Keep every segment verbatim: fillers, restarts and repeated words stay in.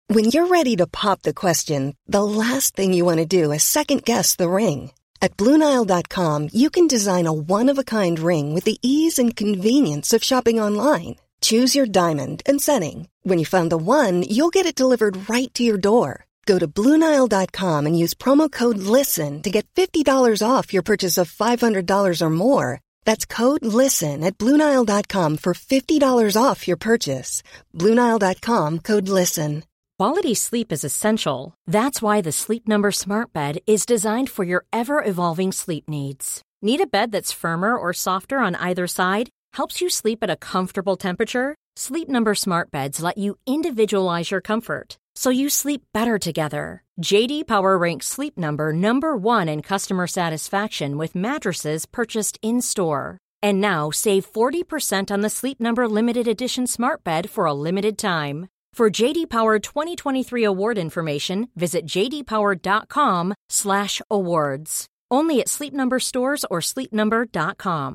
When you're ready to pop the question, the last thing you want to do is second-guess the ring. At Blue Nile dot com, you can design a one-of-a-kind ring with the ease and convenience of shopping online. Choose your diamond and setting. When you find the one, you'll get it delivered right to your door. Go to Blue Nile dot com and use promo code LISTEN to get fifty dollars off your purchase of five hundred dollars or more. That's code LISTEN at Blue Nile dot com for fifty dollars off your purchase. Blue Nile dot com, code LISTEN. Quality sleep is essential. That's why the Sleep Number Smart Bed is designed for your ever-evolving sleep needs. Need a bed that's firmer or softer on either side? Helps you sleep at a comfortable temperature? Sleep Number Smart Beds let you individualize your comfort, so you sleep better together. J D Power ranks Sleep Number number one in customer satisfaction with mattresses purchased in-store. And now save forty percent on the Sleep Number Limited Edition Smart Bed for a limited time. For J D Power twenty twenty-three award information, visit j d power dot com slash awards. Only at Sleep Number stores or sleep number dot com.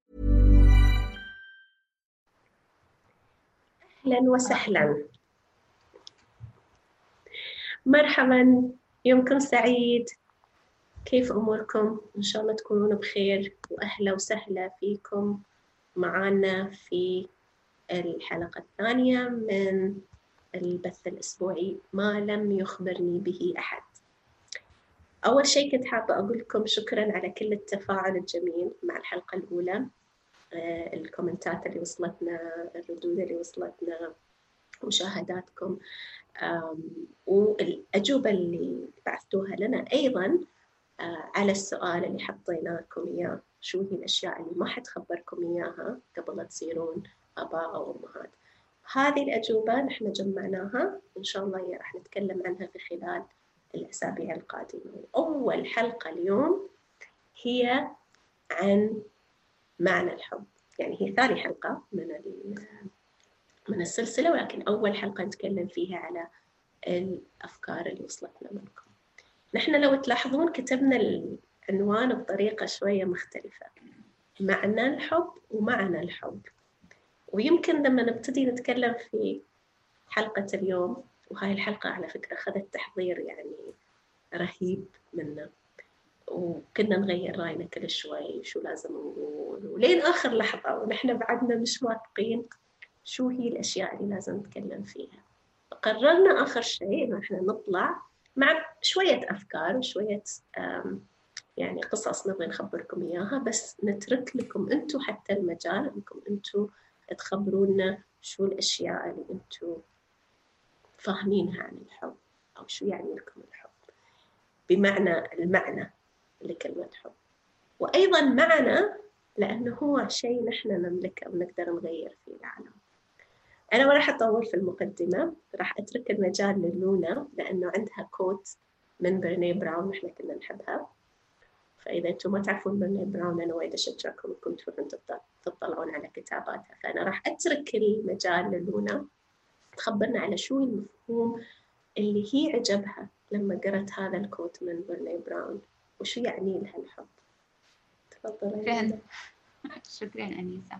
أهلا وسهلا، مرحبا، يومكم سعيد. كيف أموركم؟ إن شاء الله تكونون بخير، وأهلا وسهلا فيكم معنا في الحلقة الثانية من البث الأسبوعي ما لم يخبرني به أحد. أول شيء كنت حابة أقول لكم شكراً على كل التفاعل الجميل مع الحلقة الأولى، آه، الكومنتات اللي وصلتنا، الردود اللي وصلتنا، مشاهداتكم، والأجوبة اللي بعثتوها لنا أيضاً آه، على السؤال اللي حطيناكم إياه، شو هي الأشياء اللي ما حد خبركم إياها قبل لا تصيرون آباء أو أمهات. هذه الأجوبة نحن جمعناها، إن شاء الله راح نتكلم عنها في خلال الأسابيع القادمة. أول حلقة اليوم هي عن معنى الحب، يعني هي ثاني حلقة من من السلسلة، ولكن أول حلقة نتكلم فيها على الأفكار اللي وصلتنا منكم. نحن لو تلاحظون كتبنا العنوان بطريقة شوية مختلفة، معنى الحب ومعنى الحب. ويمكن لما نبتدي نتكلم في حلقة اليوم، وهاي الحلقة على فكرة أخذت تحضير يعني رهيب منا، وكنا نغير رأينا كل شوي شو لازم نقول، ولين آخر لحظة ونحن بعدنا مش واثقين شو هي الأشياء اللي لازم نتكلم فيها. قررنا آخر شيء إنه إحنا نطلع مع شوية أفكار وشوية يعني قصص نبغى نخبركم إياها، بس نترك لكم أنتوا حتى المجال أنكم أنتوا تخبرونا شو الأشياء اللي أنتوا فاهمينها عن الحب، أو شو يعني لكم الحب بمعنى المعنى لكلمة حب، وأيضاً معنى لأنه هو شيء نحن نملكه ونقدر نغير فيه العالم. أنا ما راح أطول في المقدمة، راح أترك المجال للونا لأنه عندها كوت من بريني براون نحن كنا نحبها. فإذا أنتم ما تعرفون بريني براون أنا وايد أشجعكم إنكم تروحون تطلعون على كتاباتها. فأنا راح أترك المجال للونا تخبرنا على شو المفهوم اللي هي عجبها لما قرأت هذا الكوت من بريني براون، وشو يعني لها الحب. تفضلي. شكرا شكرا أنيسة.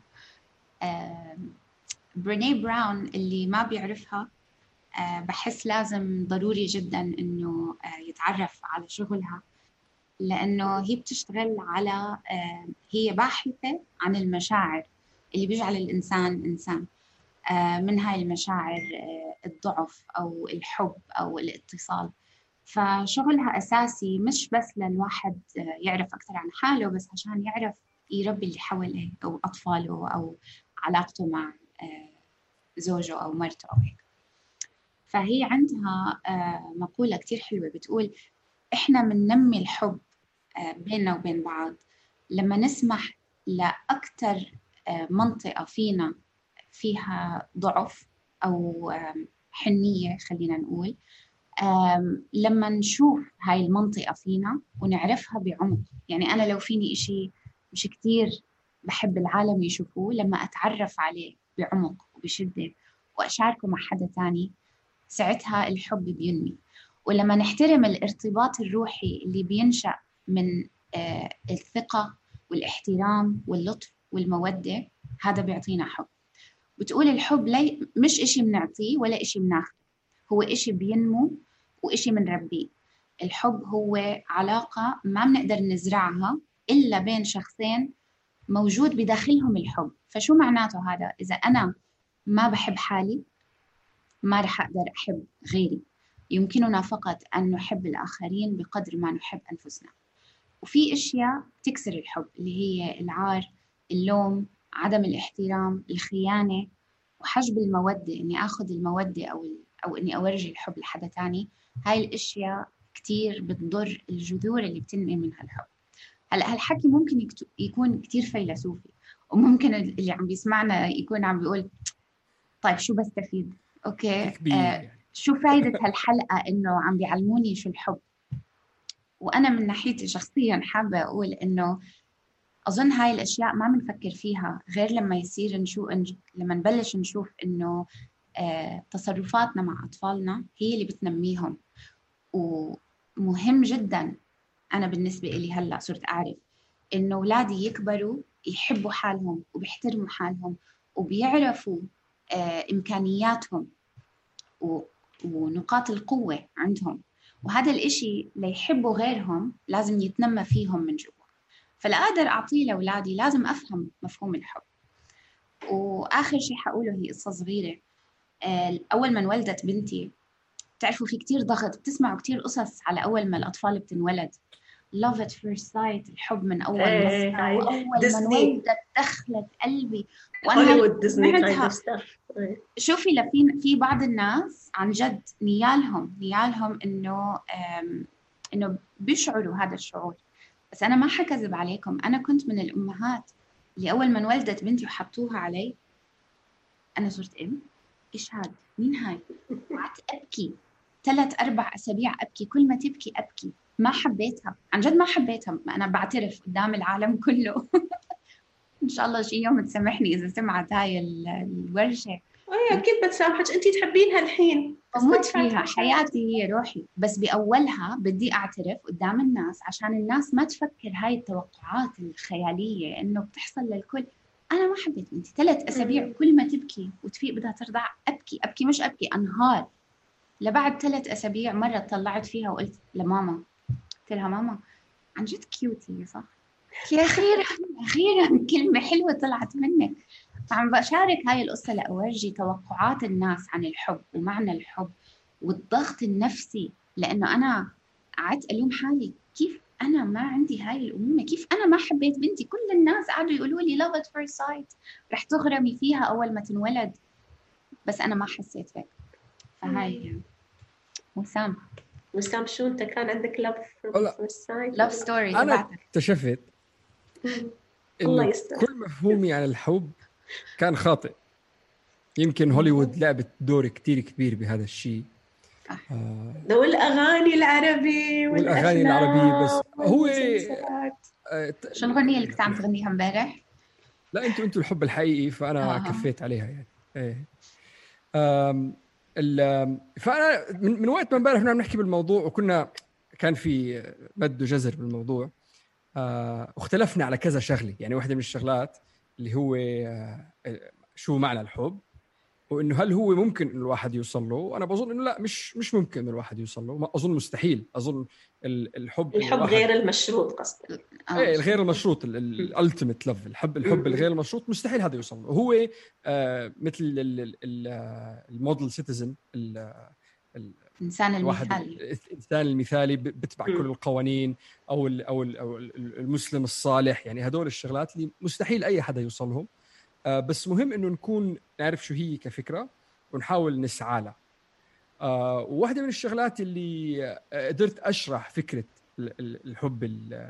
بريني براون اللي ما بيعرفها بحس لازم ضروري جدا إنه يتعرف على شغلها، لأنه هي بتشتغل على هي باحثة عن المشاعر اللي بيجعل الإنسان إنسان، من هاي المشاعر الضعف أو الحب أو الاتصال. فشغلها أساسي مش بس للواحد يعرف أكثر عن حاله، بس عشان يعرف يربي اللي حوله أو أطفاله أو علاقته مع زوجه أو مرته أو هيك. فهي عندها مقولة كتير حلوة بتقول إحنا مننمي الحب بيننا وبين بعض لما نسمح لأكتر منطقة فينا فيها ضعف أو حنية، خلينا نقول، لما نشوف هاي المنطقة فينا ونعرفها بعمق. يعني أنا لو فيني إشي مش كتير بحب العالم يشوفوه، لما أتعرف عليه بعمق وبشدة وأشاركه مع حدا تاني، ساعتها الحب بينمي. ولما نحترم الارتباط الروحي اللي بينشأ من الثقة والاحترام واللطف والمودة، هذا بيعطينا حب. بتقول الحب لي مش إشي بنعطيه ولا إشي بناخده، هو إشي بينمو وإشي منربيه. الحب هو علاقة ما بنقدر نزرعها إلا بين شخصين موجود بداخلهم الحب. فشو معناته هذا؟ إذا أنا ما بحب حالي ما رح أقدر أحب غيري. يمكننا فقط أن نحب الآخرين بقدر ما نحب أنفسنا. وفي أشياء تكسر الحب اللي هي العار، اللوم، عدم الاحترام، الخيانة، وحجب المودة، إني أخذ المودة أو أو إني أورجي الحب لحدا تاني. هاي الأشياء كتير بتضر الجذور اللي بتنمي منها الحب. هلا هالحكي ممكن يكون كتير فيلسوفي، وممكن اللي عم بيسمعنا يكون عم بيقول طيب شو بستفيد؟ أوكي آه شو فايدة هالحلقة إنه عم بيعلموني شو الحب؟ وأنا من ناحيتي شخصياً حابة أقول إنه أظن هاي الأشياء ما بنفكر فيها غير لما يصير نشوف، لما نبلش نشوف إنه آه تصرفاتنا مع أطفالنا هي اللي بتنميهم. ومهم جداً أنا بالنسبة إلي هلأ صرت أعرف إنه أولادي يكبروا يحبوا حالهم وبيحترموا حالهم وبيعرفوا آه إمكانياتهم ونقاط القوة عندهم. وهذا الإشي ليحبوا غيرهم لازم يتنمى فيهم من جوا. فلا أقدر أعطيه لأولادي لازم أفهم مفهوم الحب. وآخر شيء حقوله هي قصة صغيرة. أول ما انولدت بنتي، تعرفوا في كتير ضغط، بتسمعوا كتير قصص على أول ما الأطفال بتنولد، love at first sight، الحب من أول نظرة، وأول ما انولدت دخلت قلبي. هوليوود ديزني. شوفي لفين في بعض الناس عن جد نيالهم نيالهم إنه إنه بيشعروا هذا الشعور. بس أنا ما حكذب عليكم، أنا كنت من الأمهات اللي أول ما انولدت بنتي وحطوها علي أنا صرت أم، إيش هاد؟ مين هاي؟ قعدت أبكي ثلاث أربع أسابيع أبكي، كل ما تبكي أبكي. ما حبيتها، عن جد ما حبيتها. أنا بعترف قدام العالم كله إن شاء الله شي يوم تسامحني إذا سمعت هاي الورشة. أيه أكيد بتسامحك، أنتي تحبينها الحين، أموت فيها، حياتي هي روحي. بس بأولها بدي أعترف قدام الناس عشان الناس ما تفكر هاي التوقعات الخيالية إنه بتحصل للكل. أنا ما حبيت بنتي ثلاث أسابيع كل ما تبكي وتفيق بدها ترضع أبكي أبكي مش أبكي أنهار. لبعد ثلاث أسابيع مرة طلعت فيها وقلت لماما، قلت لها ماما عن جد كيوتي صح؟ يا أخيرا أخيرا كلمة حلوة طلعت منك. فعم بشارك هاي القصة لأورجي توقعات الناس عن الحب ومعنى الحب والضغط النفسي. لأنه أنا قعدت ألوم حالي، كيف أنا ما عندي هاي الأمومة؟ كيف أنا ما حبيت بنتي؟ كل الناس قعدوا يقولوا لي love at first sight، رح تغرمي فيها أول ما تنولد، بس أنا ما حسيت هيك. فهاي وسام وسام شو أنت كان عندك love at first sight؟ love story. أنا اكتشفت إنه كل مفهومي عن الحب كان خاطئ. يمكن هوليوود لعبت دور كتير كبير بهذا الشيء. آه. والأغاني العربي والأغاني العربية. بس هو آه شو الغنية اللي كنت عم تغنيها امبارح؟ لا أنتوا أنتوا الحب الحقيقي، فأنا آه. كفيت عليها يعني. إيه. آم فأنا من, من وقت ما امبارح كنا بنحكي بالموضوع وكنا كان في مد وجزر بالموضوع. آه واختلفنا على كذا شغلة. يعني واحدة من الشغلات اللي هو آه شو معنى الحب، وإنه هل هو ممكن إنه الواحد يوصل له. أنا بظن إنه لا، مش مش ممكن إنه الواحد يوصل له. أظن مستحيل. أظن الحب الحب غير المشروط قصدك. إيه الغير المشروط، الألتيميت لوف، الحب الحب الغير المشروط مستحيل هذا يوصل له. هو آه مثل الموديل سيتيزن، الإنسان المثالي، الإنسان المثالي بتبع كل القوانين، أو ال أو ال أو المسلم الصالح. يعني هدول الشغلات اللي مستحيل أي حدا يوصلهم. آه بس مهم إنه نكون نعرف شو هي كفكرة ونحاول نسعى لها. آه وواحدة من الشغلات اللي قدرت أشرح فكرة الحب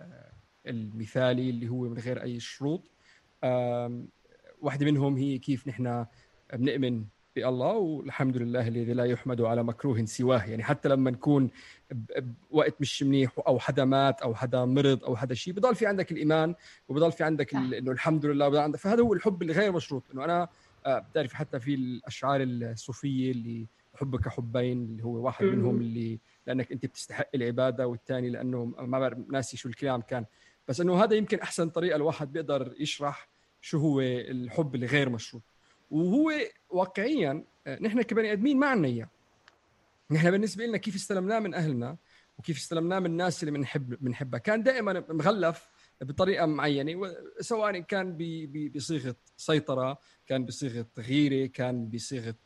المثالي اللي هو من غير أي شروط، آه واحدة منهم هي كيف نحن بنؤمن بالله، والحمد لله الذي لا يحمد على مكروه سواه. يعني حتى لما نكون بوقت مش منيح أو حدا مات أو حدا مرض أو حدا شيء، بضل في عندك الإيمان وبضل في عندك إنه الحمد لله بضل عندك. فهذا هو الحب الغير مشروط. إنه أنا بتعرف حتى في الأشعار الصوفية اللي حبك حبين، اللي هو واحد منهم اللي لأنك أنت بتستحق العبادة، والثاني لأنه ما بعرف ناسي شو الكلام كان. بس إنه هذا يمكن أحسن طريقة الواحد بيقدر يشرح شو هو الحب الغير مشروط. وهو واقعيا نحن كبني ادمين ما عنا اياه. نحن بالنسبة لنا كيف استلمناه من أهلنا وكيف استلمناه من الناس اللي بنحب بنحبها كان دائما مغلف بطريقة معينة، سواء كان بصيغة سيطرة، كان بصيغة غيرة، كان بصيغة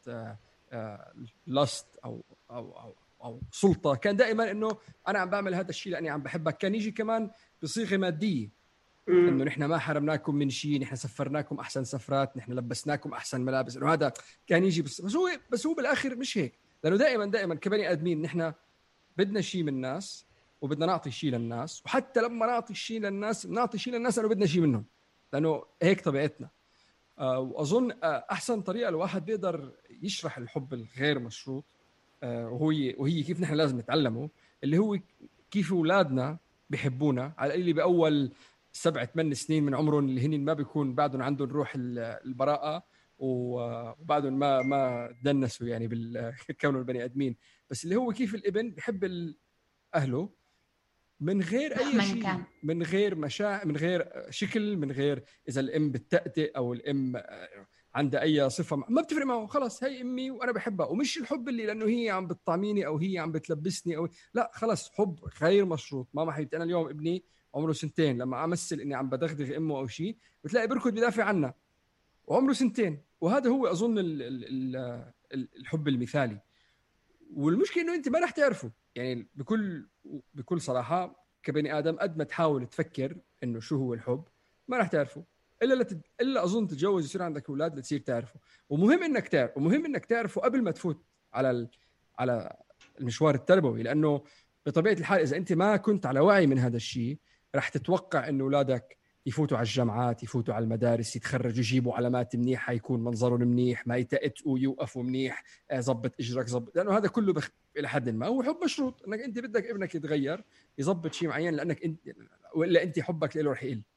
لاست أو أو أو أو سلطة. كان دائما إنه أنا عم بعمل هذا الشيء لأني عم بحبك. كان يجي كمان بصيغة مادية، إنه نحن ما حرمناكم من شيء، نحن سفرناكم أحسن سفرات، نحن لبسناكم أحسن ملابس. إنه هذا كان يجي بس بس هو بس هو بالآخر مش هيك، لأنه دائما دائما كبني آدمين نحن بدنا شيء من الناس وبدنا نعطي شيء للناس، وحتى لما نعطي شيء للناس نعطي شيء للناس لأنه بدنا شيء منهم، لأنه هيك طبيعتنا. آه وأظن آه أحسن طريقة الواحد بيقدر يشرح الحب الغير مشروط آه وهي وهي كيف نحن لازم نتعلمه، اللي هو كيف أولادنا بيحبونا على اللي بأول سبعة ثمان سنين من عمرهم، اللي هن ما بيكون بعدهم عندهم روح البراءة وبعدهم ما ما دنسوا يعني بالكونوا البني آدمين، بس اللي هو كيف الابن بيحب أهله من غير أي شيء، من غير مشاعر، من غير شكل، من غير إذا الأم بتأتئ أو الأم عندها أي صفة ما بتفرق معه، خلاص هي أمي وأنا بحبها. ومش الحب اللي لأنه هي عم بتطعميني أو هي عم بتلبسني أو لا، خلاص حب غير مشروط. ماما حبيبتي أنا اليوم ابني عمره سنتين، لما أمثل إني عم بدغدغ أمه أو شيء بتلاقي بركض بدافع عنها وعمره سنتين. وهذا هو أظن ال ال ال الحب المثالي. والمشكلة إنه أنت ما رح تعرفه يعني بكل بكل صراحة كبني آدم، قد ما تحاول تفكر إنه شو هو الحب ما رح تعرفه إلا لتد... إلا أظن تتجوز يصير عندك أولاد لتصير تعرفه. ومهم إنك تعرف، ومهم إنك تعرفه قبل ما تفوت على ال... على المشوار التربوي، لأنه بطبيعة الحال إذا أنت ما كنت على وعي من هذا الشيء رح تتوقع إنه أولادك يفوتوا على الجامعات، يفوتوا على المدارس، يتخرجوا، يجيبوا علامات منيحة، يكون منظرهم منيح، ما يتأتوا، يوقفوا منيح، زبط إجرك زبط، لأنه هذا كله بخ... إلى حد ما هو حب مشروط، إنك أنت بدك ابنك يتغير يزبط شيء معين لأنك أنت، وإلا أنت حبك له رح يقل.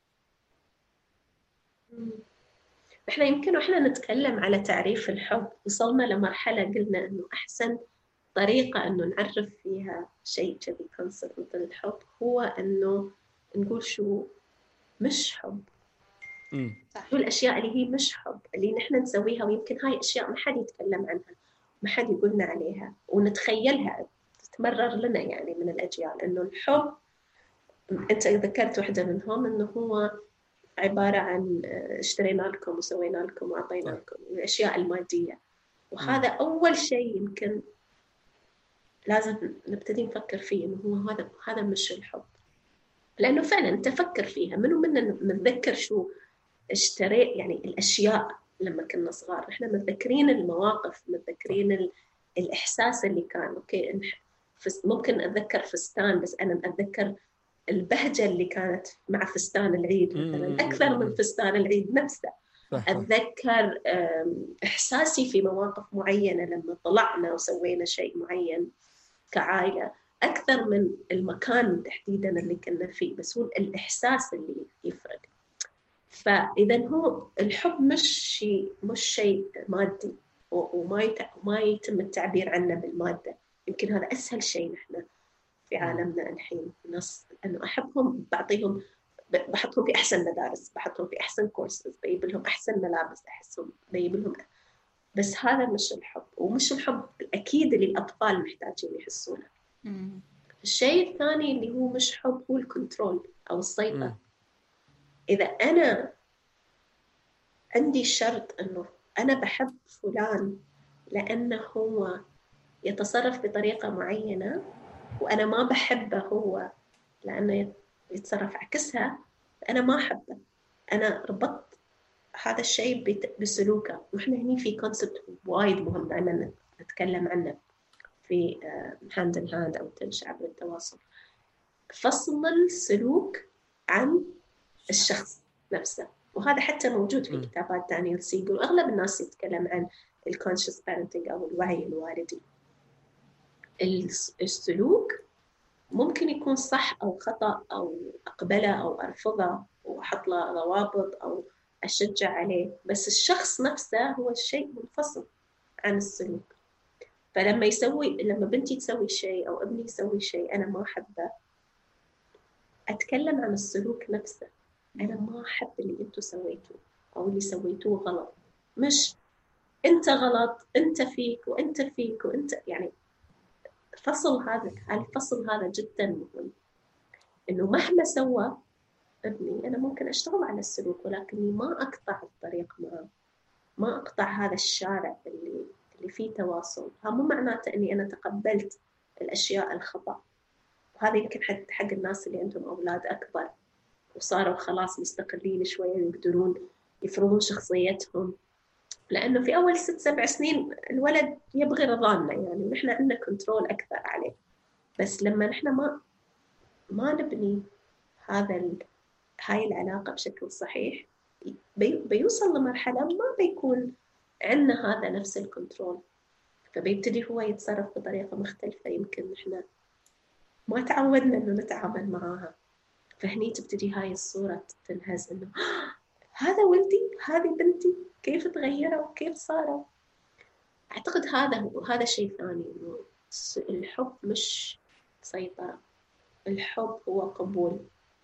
إحنا يمكن وإحنا نتكلم على تعريف الحب وصلنا لمرحلة قلنا إنه أحسن طريقة إنه نعرف فيها شيء كذي كونسبت مثل الحب هو إنه نقول شو مش حب. شو الأشياء اللي هي مش حب اللي نحن نسويها، ويمكن هاي أشياء ما حد يتكلم عنها، ما حد يقولنا عليها، ونتخيلها تتمرر لنا يعني من الأجيال. إنه الحب أنت ذكرت واحدة منهم، إنه هو عبارة عن اشترينا لكم وسوينا لكم وعطينا لكم، الأشياء المادية. وهذا أول شيء يمكن لازم نبتدي نفكر فيه، إنه هو هذا هذا مش الحب. لأنه فعلا تفكر فيها، منو منا نتذكر شو اشتري يعني الأشياء لما كنا صغار، إحنا متذكرين المواقف، متذكرين الإحساس اللي كان أوكي. ممكن أتذكر فستان، بس أنا أتذكر البهجة اللي كانت مع فستان العيد مثلا أكثر من فستان العيد نفسه. أتذكر إحساسي في مواقف معينة لما طلعنا وسوينا شيء معين كعائلة أكثر من المكان تحديداً اللي كنا فيه، بس هو الإحساس اللي يفرق. فإذا هو الحب مش شيء مش شيء مادي، وما يت... ما يتم التعبير عنه بالمادة. يمكن هذا أسهل شيء نحن في عالمنا الحين، نص إنه أحبهم، بعطيهم، بحطهم في أحسن مدارس، بحطهم في أحسن كورسز، بجيب لهم أحسن ملابس، أحسهم بجيب لهم. بس هذا مش الحب، ومش الحب الأكيد اللي الأطفال محتاجين يحسونه. الشيء الثاني اللي هو مش حب هو الكنترول أو السيطرة. مم. إذا أنا عندي شرط أنه أنا بحب فلان لأنه هو يتصرف بطريقة معينة، وأنا ما بحبه هو لأنه يتصرف عكسها، أنا ما أحبه. أنا ربطت هذا الشيء بسلوكه. وإحنا هني في كونسبت وايد مهم دائما نتكلم عنه في هاند ان هاند أو تنشأ عبر التواصل، فصل السلوك عن الشخص نفسه. وهذا حتى موجود في كتابات دانيال سيجل، وأغلب الناس يتكلم عن الكونشس بارنتنج أو الوعي الوالدي. السلوك ممكن يكون صح أو خطأ، أو أقبله أو أرفضه وأحط له ضوابط أو أشجع عليه، بس الشخص نفسه هو الشيء منفصل عن السلوك. فلما يسوي لما بنتي تسوي شيء أو ابني يسوي شيء أنا ما أحبه، أتكلم عن السلوك نفسه. أنا ما أحب اللي أنتوا سويتوه أو اللي سويتوه غلط، مش أنت غلط، أنت فيك وأنت فيك وأنت، يعني فصل هذا الفصل هذا جدا مهم، إنه مهما سوى ابني أنا ممكن أشتغل على السلوك، ولكني ما أقطع الطريق معه، ما أقطع هذا الشارع اللي اللي فيه تواصل. ها مو معناته إني أنا تقبلت الأشياء الخطأ. وهذا يمكن حق حق الناس اللي عندهم أولاد أكبر وصاروا خلاص مستقلين شوية ويقدرون يفرضون شخصيتهم، لأنه في أول ست سبع سنين الولد يبغي رضانا يعني، ونحن عندنا كنترول أكثر عليه. بس لما نحن ما ما نبني هذا ال... هاي العلاقة بشكل صحيح، بي... بيوصل لمرحلة ما بيكون عندنا هذا نفس الكنترول، فبيبتدي هو يتصرف بطريقة مختلفة يمكن نحن ما تعودنا إنه نتعامل معها. فهني تبتدي هاي الصورة تنهز، إنه هذا ولدي، هذه بنتي، كيف تغيروا وكيف صاروا. أعتقد هذا هو هذا شيء ثاني، إنه الحب مش سيطرة، الحب هو قبول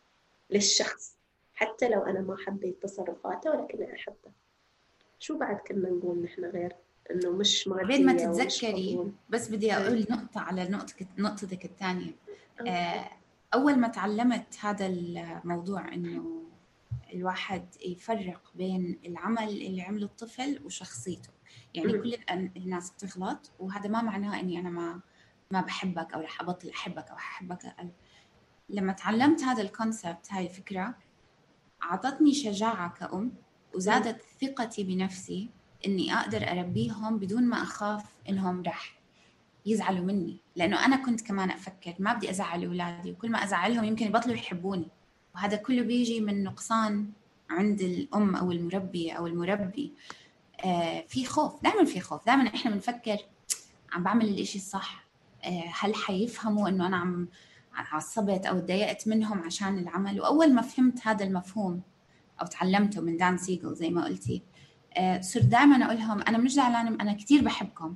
للشخص حتى لو أنا ما حبيت تصرفاته ولكن أنا أحبه. شو بعد كنا نقول نحن غير إنه مش ما بعد ما تتذكري، بس بدي أقول نقطة على نقطتك نقطتك الثانية. آه أول ما تعلمت هذا الموضوع إنه الواحد يفرق بين العمل اللي عمله الطفل وشخصيته، يعني م. كل الناس بتغلط، وهذا ما معناه إني أنا ما ما بحبك أو رح أبطل أحبك أو أحبك أقل. لما تعلمت هذا الكونسبت، هاي الفكرة أعطتني شجاعة كأم، وزادت م. ثقتي بنفسي إني أقدر أربيهم بدون ما أخاف إنهم رح يزعلوا مني، لأنه أنا كنت كمان أفكر ما بدي أزعل أولادي، وكل ما أزعلهم يمكن يبطلوا يحبوني، وهذا كله بيجي من نقصان عند الأم أو المربية أو المربي. آه في خوف، دائما في خوف، دائما إحنا بنفكر عم بعمل الإشي الصح، آه هل حيفهموا إنه أنا عم عصبت أو ضايقت منهم عشان العمل. وأول ما فهمت هذا المفهوم أو تعلمته من دان سيغل زي ما قلتي، آه صرت دائما أقولهم أنا مش زعلانة، أنا كتير بحبكم،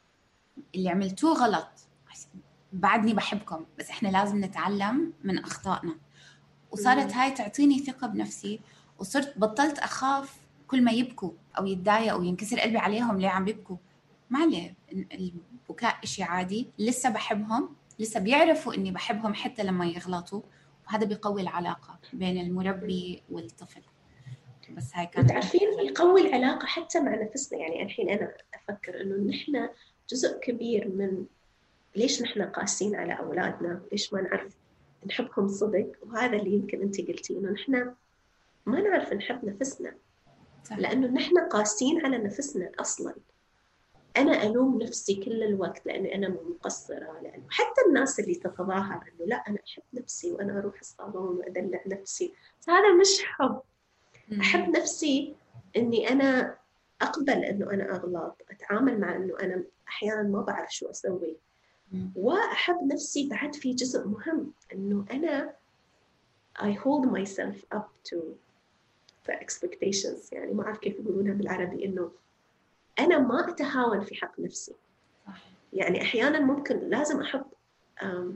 اللي عملتوه غلط بعدني بحبكم، بس إحنا لازم نتعلم من أخطائنا. وصارت هاي تعطيني ثقة بنفسي، وصرت بطلت أخاف كل ما يبكوا أو يتضايقوا أو ينكسر قلبي عليهم ليه عم بيبكوا. ما عليه، البكاء إشي عادي، لسه بحبهم، لسه بيعرفوا إني بحبهم حتى لما يغلطوا، وهذا بيقوي العلاقة بين المربي والطفل. بس هاي كانت تعرفين يقوي العلاقة حتى مع نفسنا. يعني الحين أنا أفكر إنه نحن جزء كبير من ليش نحن قاسين على أولادنا، ليش ما نعرف نحبهم صدق، وهذا اللي يمكن أنت قلتي إنه نحن ما نعرف نحب نفسنا، لأنه نحن قاسين على نفسنا أصلاً. أنا ألوم نفسي كل الوقت لأني أنا مقصرة، لأنه حتى الناس اللي تتظاهر إنه لا أنا أحب نفسي وأنا أروح الصالون وأدلع نفسي، هذا مش حب. أحب نفسي إني أنا أقبل إنه أنا أغلط، أتعامل مع إنه أنا أحياناً ما بعرف شو أسوي. وأحب نفسي بعد في جزء مهم، إنه أنا I hold myself up to the expectations، يعني ما أعرف كيف يقولونها بالعربي، إنه أنا ما أتهاون في حق نفسي. يعني أحياناً ممكن لازم أحط um,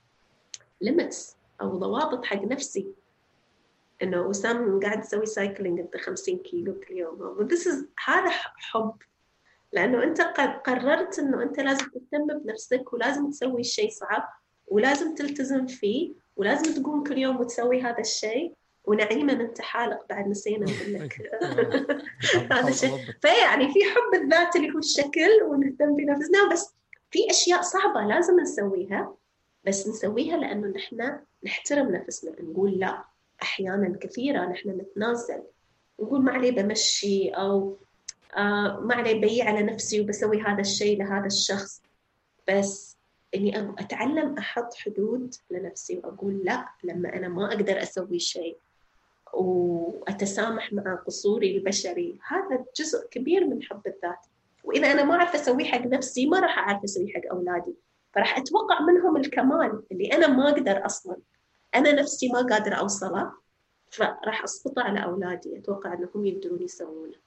limits أو ضوابط حق نفسي، إنه وسام قاعد تسوي سايكلينج أنت خمسين كيلو كل يوم، this is هذا حب، لأنه أنت قررت إنه أنت لازم تهتم بنفسك ولازم تسوي الشيء صعب ولازم تلتزم فيه ولازم تقوم كل يوم وتسوي هذا الشيء، ونعيما أنت حالق بعد نسينا نقولك هذا الشيء. فيعني في حب الذات اللي هو الشكل ونهتم بنفسنا، بس في أشياء صعبة لازم نسويها، بس نسويها لأنه نحن نحترم نفسنا. نقول لا، أحيانا كثيرة نحن نتنازل، نقول ما عليه بمشي أو آه ما عليه بيي على نفسي وبسوي هذا الشيء لهذا الشخص، بس إني أتعلم أحط حدود لنفسي وأقول لا لما أنا ما أقدر أسوي شيء، وأتسامح مع قصوري البشري. هذا جزء كبير من حب الذات. وإذا أنا ما أعرف أسوي حق نفسي ما راح أعرف أسوي حق أولادي، فراح أتوقع منهم الكمال اللي أنا ما أقدر أصلاً، أنا نفسي ما قادرة أوصله، فراح أسقط على أولادي أتوقع أنهم يقدرون يسوونه.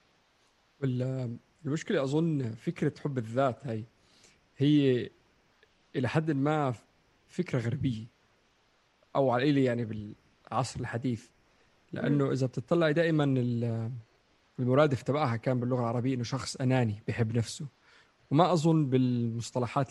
والمشكلة أظن فكرة حب الذات هاي هي إلى حد ما فكرة غربية أو على الأقل يعني بالعصر الحديث، لأنه إذا بتطلعي دائما المرادف تبعها كان باللغة العربية إنه شخص أناني بيحب نفسه، وما أظن بالمصطلحات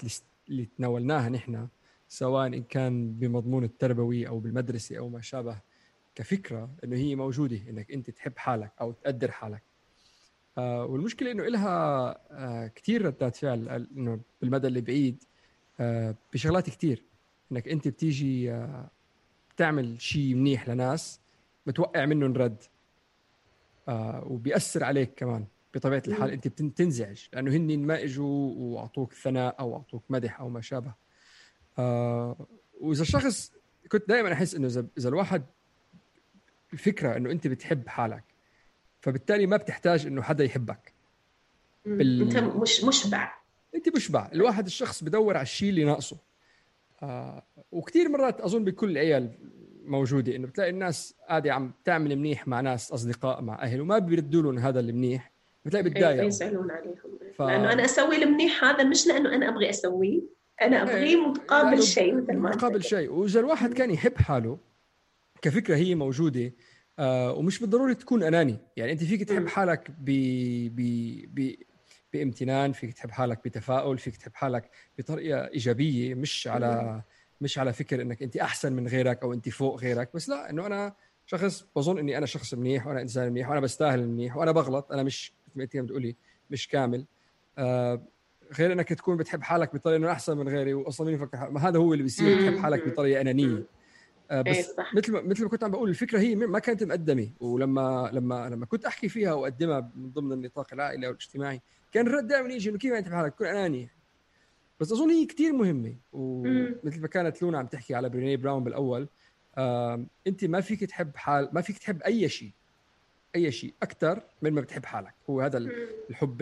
اللي تناولناها نحن سواء إن كان بمضمون التربوي أو بالمدرسة أو ما شابه كفكرة، إنه هي موجودة إنك أنت تحب حالك أو تقدر حالك. آه والمشكلة إنه إلها آه كتير ردات فعل إنه بالمدى اللي بعيد آه بشغلات كتير، إنك أنت بتيجي آه بتعمل شيء منيح لناس بتوقع منهم رد آه وبيأثر عليك كمان بطبيعة الحال. أنت بتنزعج لأنه هن ما إجوا وأعطوك ثناء أو أعطوك مدح أو ما شابه. آه وإذا الشخص كنت دائما أحس إنه إذا الواحد الفكرة إنه أنت بتحب حالك فبالتالي ما بتحتاج إنه حدا يحبك. بال... أنت مش مشبع، أنت مشبع. الواحد الشخص بدور على الشيء اللي ناقصه. آه وكتير مرات أظن بكل العيال موجودة إنه بتلاقي الناس عادي عم تعمل منيح مع ناس أصدقاء مع أهل وما بيردوا لهم هذا المنيح، بتلاقي بتضايقوا يزعلون عليهم ف... لأنه أنا أسوي المنيح هذا مش لأنه أنا أبغي أسويه، أنا أبغي مقابل شيء مثل ما مقابل شيء. وإذا الواحد كان يحب حاله كفكرة هي موجودة آه ومش بالضروري تكون أناني. يعني أنت فيك تحب حالك ب... ب... ب... بامتنان، فيك تحب حالك بتفاؤل، فيك تحب حالك بطريقة إيجابية، مش على مش على فكر إنك أنت أحسن من غيرك أو أنت فوق غيرك، بس لا إنه أنا شخص بظن إني أنا شخص منيح وأنا إنسان منيح وأنا بستاهل منيح وأنا بغلط، أنا مش مثل ما أنت بتقولي مش كامل. آه غير إنك تكون بتحب حالك بطريقة إنه أحسن من غيري وأصلا مين يفكر، ما هذا هو اللي بيصير، تحب حالك بطريقة أنانية. آه بس مثل ما مثل ما كنت عم بقول الفكرة هي ما كانت مقدمة، ولما لما لما كنت أحكي فيها وأقدمها من ضمن النطاق العائلي أو الاجتماعي كان الرد دائما يجي إنه كيف أنت بحالك تكون أناني. بس أظن هي كتير مهمة، ومثل ما كانت لونا عم تحكي على بريني براون بالأول، آه أنت ما فيك تحب حال ما فيك تحب أي شيء أي شيء أكتر من ما بتحب حالك. هو هذا الحب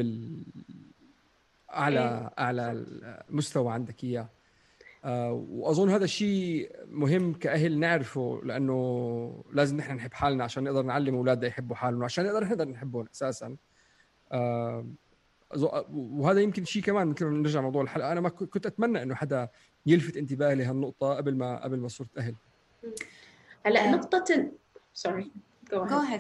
أعلى أعلى مستوى عندك إياه. آه وأظن هذا الشيء مهم كأهل نعرفه، لأنه لازم نحن نحب حالنا عشان نقدر نعلم أولادنا يحبوا حالنا عشان نقدر نقدر نحبهم أساساً. آه وهذا يمكن شيء كمان مثل ما نرجع موضوع الحلقة، أنا ما كنت أتمنى إنه حدا يلفت انتباهي لهالنقطة قبل ما قبل ما صرت أهل. هلا نقطة سوري جو أهيد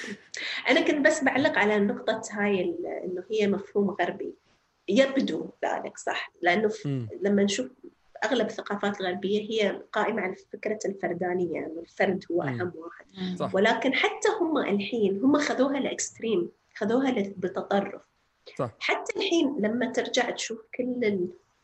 أنا كنت بس بعلق على النقطة هاي إنه هي مفهوم غربي يبدو ذلك صح، لأنه لما نشوف أغلب الثقافات الغربية هي قائمة على فكرة الفردانية، يعني الفرد هو أهم واحد. صح. ولكن حتى هم الحين هم خذوها لإكستريم، خذوها بالتطرف. صح. حتى الحين لما ترجع تشوف كل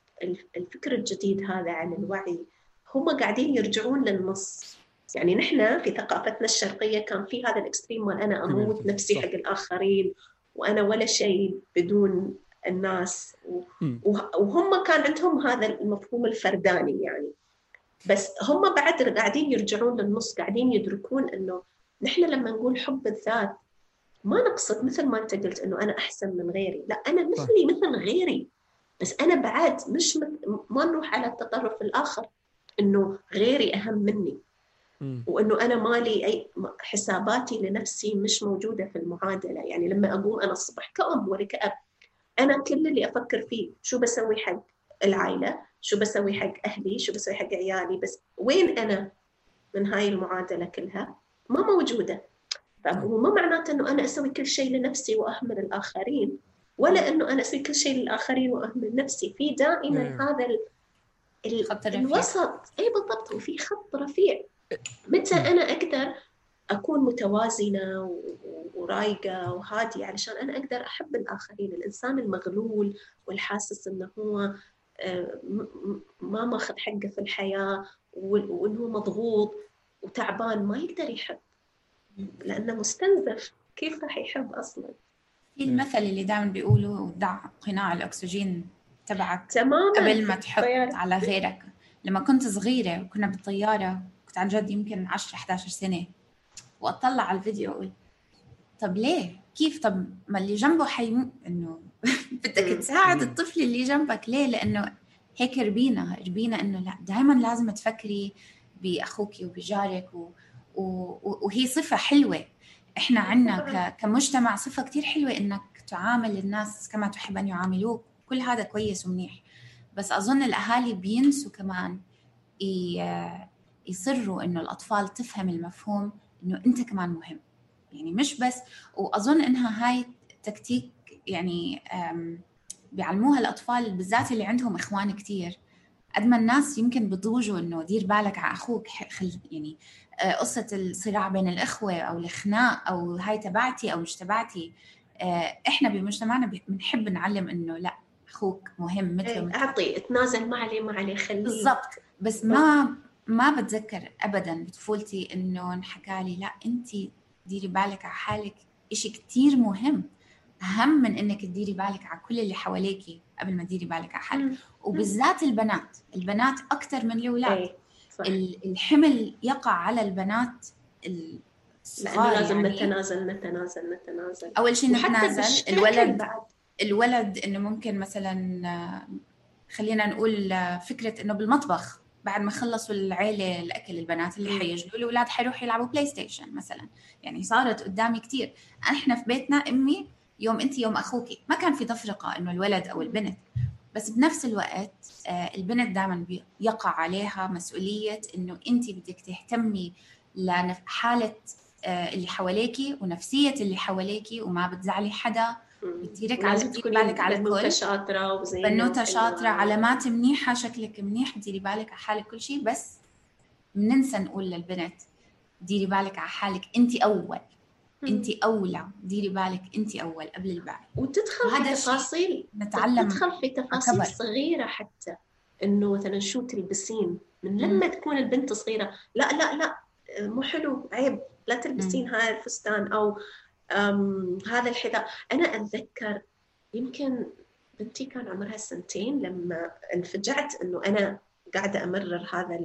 الفكر الجديد هذا عن الوعي هم قاعدين يرجعون للنص. يعني نحن في ثقافتنا الشرقية كان في هذا الإكستريم وأنا أموت نفسي صح. حق الآخرين وأنا ولا شيء بدون الناس و... وهم كان عندهم هذا المفهوم الفرداني يعني. بس هم بعد قاعدين يرجعون للنص، قاعدين يدركون إنه نحن لما نقول حب الذات ما نقصد مثل ما أنت قلت إنه أنا أحسن من غيري، لا أنا مثلي مثل غيري، بس أنا بعد مش مت... ما نروح على التطرف الآخر إنه غيري أهم مني م. وإنه أنا مالي أي حساباتي لنفسي مش موجودة في المعادلة. يعني لما أقوم أنا الصبح كأم ولا كأب أنا كل اللي أفكر فيه شو بسوي حق العائلة، شو بسوي حق أهلي، شو بسوي حق عيالي، بس وين أنا من هاي المعادلة كلها ما موجودة. فهو ما معناته أنه أنا أسوي كل شيء لنفسي وأهمل الآخرين، ولا أنه أنا أسوي كل شيء للآخرين وأهمل نفسي. في دائما مم. هذا ال... ال... الوسط. أي بالضبط، وفي خط رفيع. متى أنا أقدر أكون متوازنة و... ورايقة وهادية علشان أنا أقدر أحب الآخرين. الإنسان المغلول والحاسس أنه هو ما ماخذ حقه في الحياة وأنه مضغوط وتعبان ما يقدر يحب، لأنه مستنزف. كيف راح يحب أصلاً؟ في المثل اللي دائما بيقولوا دع قناع الأكسجين تبعك تماماً قبل ما تحط طيارة. على غيرك. لما كنت صغيرة وكنا بالطيارة كنت عن جد يمكن عشرة إحدى عشر سنة وأطلع على الفيديو أقول طب ليه؟ كيف؟ طب ما اللي جنبه حيموت. إنه بدك تساعد الطفل اللي جنبك ليه؟ لأنه هيك ربينا ربينا إنه لا دائما لازم تفكري بأخوك وبجارك و... و... وهي صفة حلوة. إحنا عنا ك... كمجتمع صفة كتير حلوة إنك تعامل الناس كما تحب أن يعاملوك، كل هذا كويس ومنيح. بس أظن الأهالي بينسوا كمان ي... يصروا إنه الأطفال تفهم المفهوم إنه أنت كمان مهم. يعني مش بس، وأظن إنها هاي تكتيك يعني بيعلموها الأطفال بالذات اللي عندهم إخوان كتير، قد ما الناس يمكن بضوجوا إنه دير بالك على أخوك، خل يعني قصة الصراع بين الإخوة أو الخناق أو هاي تبعتي أو مش تبعتي، إحنا بمجتمعنا بنحب نعلم إنه لا أخوك مهم مثله. أعطي اتنازل ما عليه ما عليه خليه بالضبط. بس ما ما بتذكر أبدا بطفولتي إنه انحكالي لا أنتي ديري بالك على حالك، إشي كتير مهم، أهم من إنك تديري بالك على كل اللي حواليكي قبل ما تديري بالك على حالك. وبالذات البنات البنات أكتر من الأولاد. أي. الحمل يقع على البنات الصغار، لأنه لازم يعني نتنازل نتنازل نتنازل أول شيء نتنازل. الولد بعد. الولد إنه ممكن مثلا خلينا نقول فكرة إنه بالمطبخ بعد ما خلصوا العيلة الأكل البنات اللي حيجلوا الأولاد حيروحوا يلعبوا بلاي ستيشن مثلا. يعني صارت قدامي كتير. إحنا في بيتنا أمي يوم أنت يوم أخوكي، ما كان في تفرقة إنه الولد أو البنت، بس بنفس الوقت البنت دائما يقع عليها مسؤولية إنه أنت بدك تهتمي لحالة اللي حواليكي ونفسية اللي حواليكي وما بتزعلي حدا، بتديرك على بالك على الكل. بنوتة شاطرة وزينة بنوتة شاطرة، علامات منيحة، شكلك منيح، ديري بالك على حالك كل شيء. بس بننسى نقول للبنت ديري بالك على حالك أنت أول، أنت أولى، ديري بالك أنت أول قبل الباقي. وتدخل في تفاصيل نتعلم تدخل في تفاصيل أكبر. صغيرة حتى إنه مثلا شو تلبسين من لما م. تكون البنت صغيرة، لا لا لا مو حلو، عيب، لا تلبسين هذا الفستان أو هذا الحذاء. أنا أتذكر يمكن بنتي كان عمرها سنتين لما انفجعت إنه أنا قاعدة أمرر هذا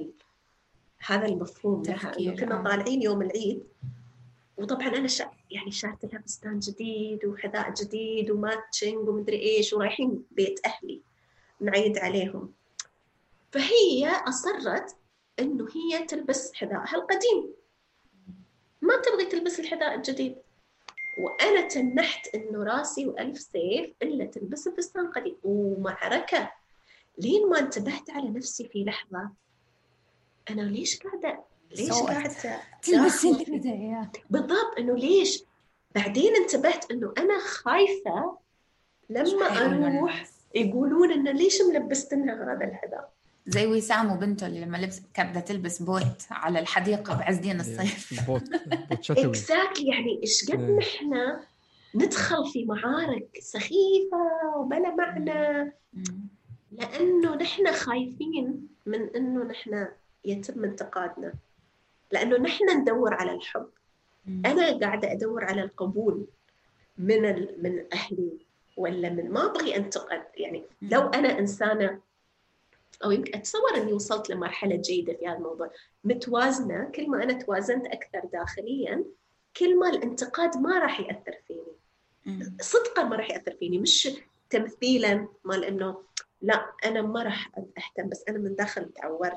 هذا المفهوم لها، إنه كنا آه. طالعين يوم العيد، وطبعا أنا شا يعني شارت لها فستان جديد وحذاء جديد وماتشنج ومدري إيش، ورايحين بيت أهلي نعيد عليهم، فهي أصرت إنه هي تلبس حذائها القديم، ما تبغي تلبس الحذاء الجديد. وأنا تنحت إنه راسي وألف سيف إلا تلبس فستان قديم، ومعركة لين ما انتبهت على نفسي في لحظة، أنا ليش قاعدة ليش قاعدة تلبس الحذاء بالضبط، إنه ليش. بعدين انتبهت إنه أنا خايفة لما أروح يقولون إنه ليش ملبستنها هذا الحذاء، زي وسام وبنته اللي لما لبس كبدة تلبس بوت على الحديقة بعز دين الصيف. بوت بوت شتوي. إكزاكتلي. يعني إيش قد نحن ندخل في معارك سخيفة وبلا معنى، لأنه نحن خايفين من إنه نحن يتم انتقادنا، لأنه نحن ندور على الحب. أنا قاعدة أدور على القبول من ال... من أهلي ولا من ما أبغي أنتقد. يعني لو أنا إنسانة أو يمكن أتصور أني وصلت لمرحلة جيدة في هذا الموضوع، متوازنة، كل ما أنا توازنت أكثر داخليا كل ما الانتقاد ما راح يأثر فيني، صدقا ما راح يأثر فيني، مش تمثيلا مال إنه لا أنا ما راح أهتم، بس أنا من داخل تعورت.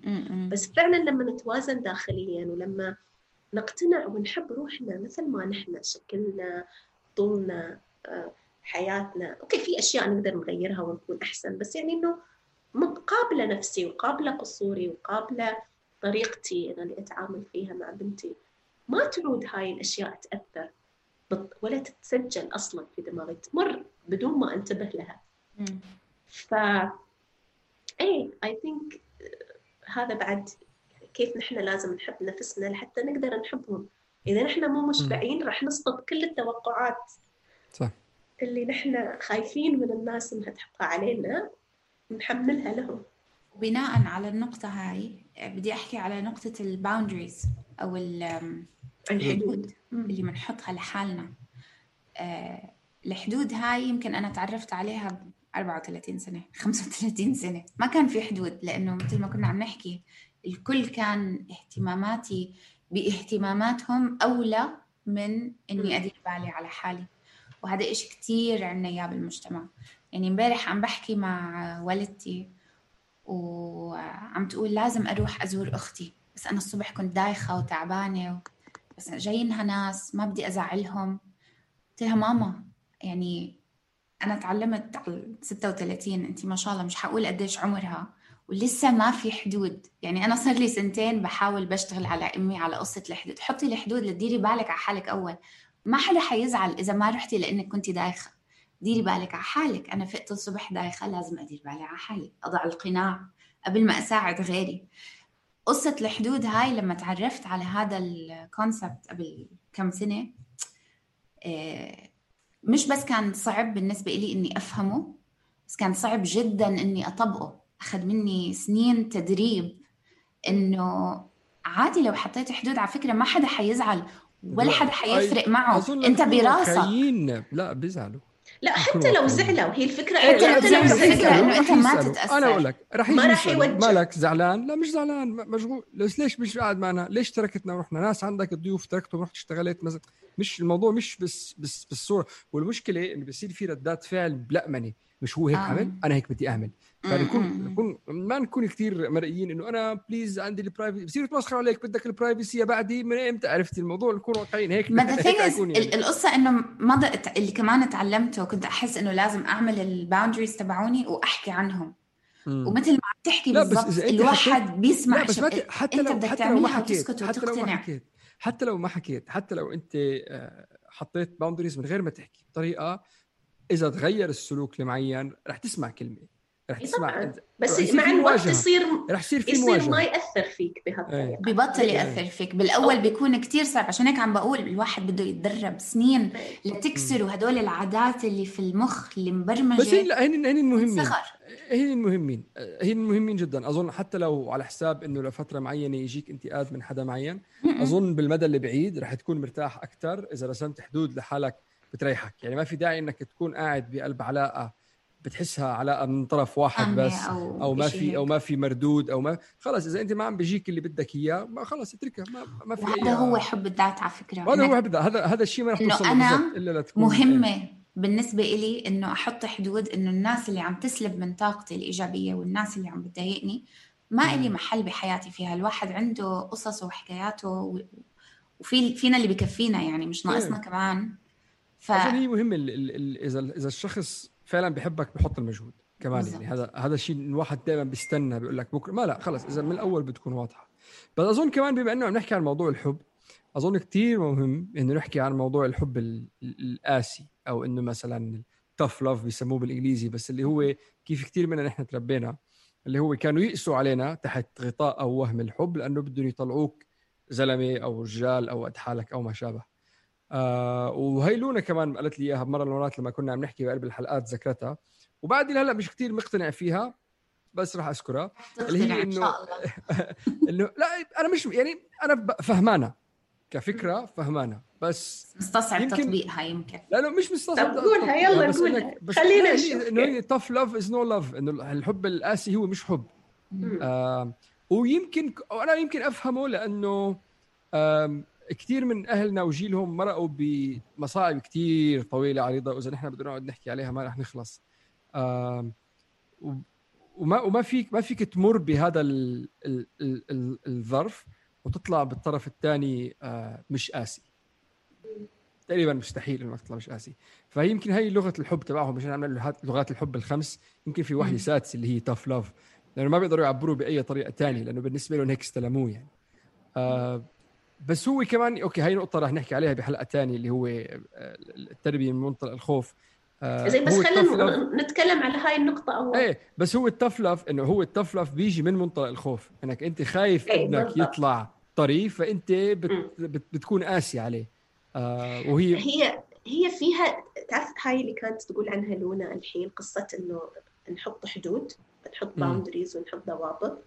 بس فعلا لما نتوازن داخليا ولما نقتنع ونحب روحنا مثل ما نحن، شكلنا، طولنا، حياتنا، أوكي في أشياء نقدر نغيرها ونكون أحسن، بس يعني إنه مقابلة نفسي وقابلة قصوري وقابلة طريقتي أنا اللي أتعامل فيها مع بنتي، ما تعود هاي الأشياء تأثر ولا تتسجل أصلا في دماغي، تمر بدون ما أنتبه لها. ف إيه I think هذا بعد كيف نحن لازم نحب نفسنا لحتى نقدر نحبهم. إذا نحن مو مشبعين راح نسقط كل التوقعات صح اللي نحن خايفين من الناس إنها تحقق علينا نحملها لهم. بناء على النقطة هاي بدي أحكي على نقطة الباوندريز أو الحدود اللي بنحطها لحالنا. أه الحدود هاي يمكن أنا تعرفت عليها أربعة وثلاثين سنة خمسة وثلاثين سنة ما كان في حدود، لأنه مثل ما كنا عم نحكي الكل كان اهتماماتي باهتماماتهم أولى من إني أدير بالي على حالي، وهذا إشي كتير عنا إياه بالمجتمع. يعني امبارح عم بحكي مع والدتي وعم تقول لازم أروح أزور أختي، بس أنا الصبح كنت دايخة وتعبانة و... بس جايينها ناس ما بدي أزعلهم. قلت لها ماما يعني أنا تعلمت على ستة وثلاثين، أنتي ما شاء الله مش حقول قديش عمرها ولسه ما في حدود. يعني أنا صار لي سنتين بحاول بشتغل على أمي على قصة الحدود. حطي الحدود لتديري بالك على حالك أول، ما حدا حيزعل إذا ما رحتي لأنك كنتي دايخة. ديري بالك على حالك، أنا فقت الصبح دايخة لازم أدير بالي على حالي، أضع القناع قبل ما أساعد غيري. قصة الحدود هاي لما تعرفت على هذا الكونسبت قبل كم سنة، مش بس كان صعب بالنسبة إلي إني أفهمه، بس كان صعب جدا إني أطبقه. أخذ مني سنين تدريب إنه عادي لو حطيت حدود، على فكرة ما حدا حيزعل ولا حدا حيفرق معه. أنت براسك لا بيزعلوا، لا حتى لو زعلوا، هي الفكرة حتى لو زعلوا إنه أنت ما تتأثر. أنا أقول لك رح يجي مالك زعلان؟ لا مش زعلان، مشغول. بس ليش مش قاعد معنا؟ ليش تركتنا ورحنا؟ ناس عندك الضيوف تركتهم ورحت اشتغلت مثلا. مش الموضوع مش بس بس بالصورة. والمشكلة إنه بيصير في ردات فعل بلأمنة، مش هو هيك عمل آه. أنا هيك بدي أعمل. فنكون نكون ما نكون كتير مرئيين إنه أنا بليز عندي البرايفسي. بصير تمسخر عليك، بدك البرايفسي بعدي من إمتى عرفتي الموضوع؟ نكون واقعيين هيك. يعني. القصة إنه ما ضقت اللي كمان تعلمته، كنت أحس إنه لازم أعمل الباوندريز تبعوني وأحكي عنهم. مم. ومثل ما تحكي بالضبط الواحد حكيت... بيسمع. بس ما ت... حتى لو حتى لو ما حكيت حتى لو ما حكيت حتى لو ما حكيت حتى لو أنت حطيت باوندريز من غير ما تحكي بطريقة، إذا تغير السلوك المعين رح تسمع كلمة، رح تسمع. بس مع الوقت يصير رح يصير في يصير ما يأثر فيك بهالطريقة. ببطل يأثر فيك. بالأول بيكون كتير صعب. عشان هيك عم بقول الواحد بده يتدرب سنين لتكسروا هدول العادات اللي في المخ اللي مبرمجة. بس هن هن المهمين هن المهمين هن المهمين جدا. أظن حتى لو على حساب إنه لفترة معينة يجيك انتقاد من حدا معين، أظن بالمدى اللي بعيد رح تكون مرتاح أكتر إذا رسمت حدود لحالك بتريحك. يعني ما في داعي إنك تكون قاعد بقلب علاقة بتحسها علاقة من طرف واحد بس، أو, أو ما في أو ما في مردود، أو ما خلاص إذا أنت ما عم بيجيك اللي بدك إياه ما خلاص اتركها. ما ما في. هذا هو حب الذات على فكرة. هذا هو حب الذات. هذا هذا الشيء ما رح توصل له إلا لتكون مهمة ايه. بالنسبة إلي إنه أحط حدود، إنه الناس اللي عم تسلب من طاقتي الإيجابية والناس اللي عم بتضايقني ما إلي محل بحياتي فيها. الواحد عنده قصصه وحكاياته، وفي فينا اللي بكفينا، يعني مش ناقصنا ايه. كمان ف... هي مهم ال ال ال إذا إذا الشخص فعلا بحبك بحط المجهود كمان. بالزبط. يعني هذا هذا الشيء الواحد دائما بيستنى بيقول لك بكره ما لا خلص إذا من الأول بتكون واضحة. بس أظن كمان بما إنه عم نحكي عن موضوع الحب، أظن كتير مهم إنه نحكي عن موضوع الحب القاسي، أو إنه مثلا tough love بيسموه بالإنجليزي، بس اللي هو كيف كتير مننا نحن تربينا، اللي هو كانوا يقسوا علينا تحت غطاء أو وهم الحب لأنه بدهم يطلعوك زلمة أو رجال أو قد حالك أو ما شابه. آه وهي لونا كمان قالت لي إياها بمرة المرات لما كنا عم نحكي بقلب الحلقات ذكرتها، وبعد هلا مش كتير مقتنع فيها بس راح أذكرها، اللي هي إنه إنه لا أنا مش يعني أنا فهمانة كفكرة، فهمانة بس مستصعب تطبيقها يمكن. لا لا مش مستصعب. طب قولها يلا قولها خلينا نشوف. إنه هي tough love is no love، إنه الحب القاسي هو مش حب. آه ويمكن أنا يمكن أفهمه لأنه آه كتير من أهلنا وجيلهم مرقوا بمصاعب كتير طويلة عريضة، وإذا نحن بدنا نقعد نحكي عليها ما رح نخلص. آه وما وما فيك ما فيك تمر بهذا ال ال ال ال الظرف وتطلع بالطرف الثاني آه مش قاسي. تقريبا مستحيل انك تطلع مش قاسي. فهي يمكن هي لغه الحب تبعهم، مش نعمل لغات الحب الخمس، يمكن في واحده سادسه اللي هي tough love، لانه ما بيقدروا يعبروا باي طريقه تانية، لانه بالنسبه لهم هيك استلموه يعني. آه بس هو كمان اوكي هاي نقطه راح نحكي عليها بحلقه تانية، اللي هو التربيه من منطلق الخوف. آه زي بس خلينا نتكلم على هاي النقطه اول. ايه بس هو التف لاف، انه هو التف لاف بيجي من منطلق الخوف، انك انت خايف ايه انك يطلع طريف، فانت بت بت بتكون قاسي عليه. آه وهي هي هي فيها تعرف هاي اللي كانت تقول عنها لونا الحين، قصه انه نحط حدود، نحط باوندريز ونحط ضوابط.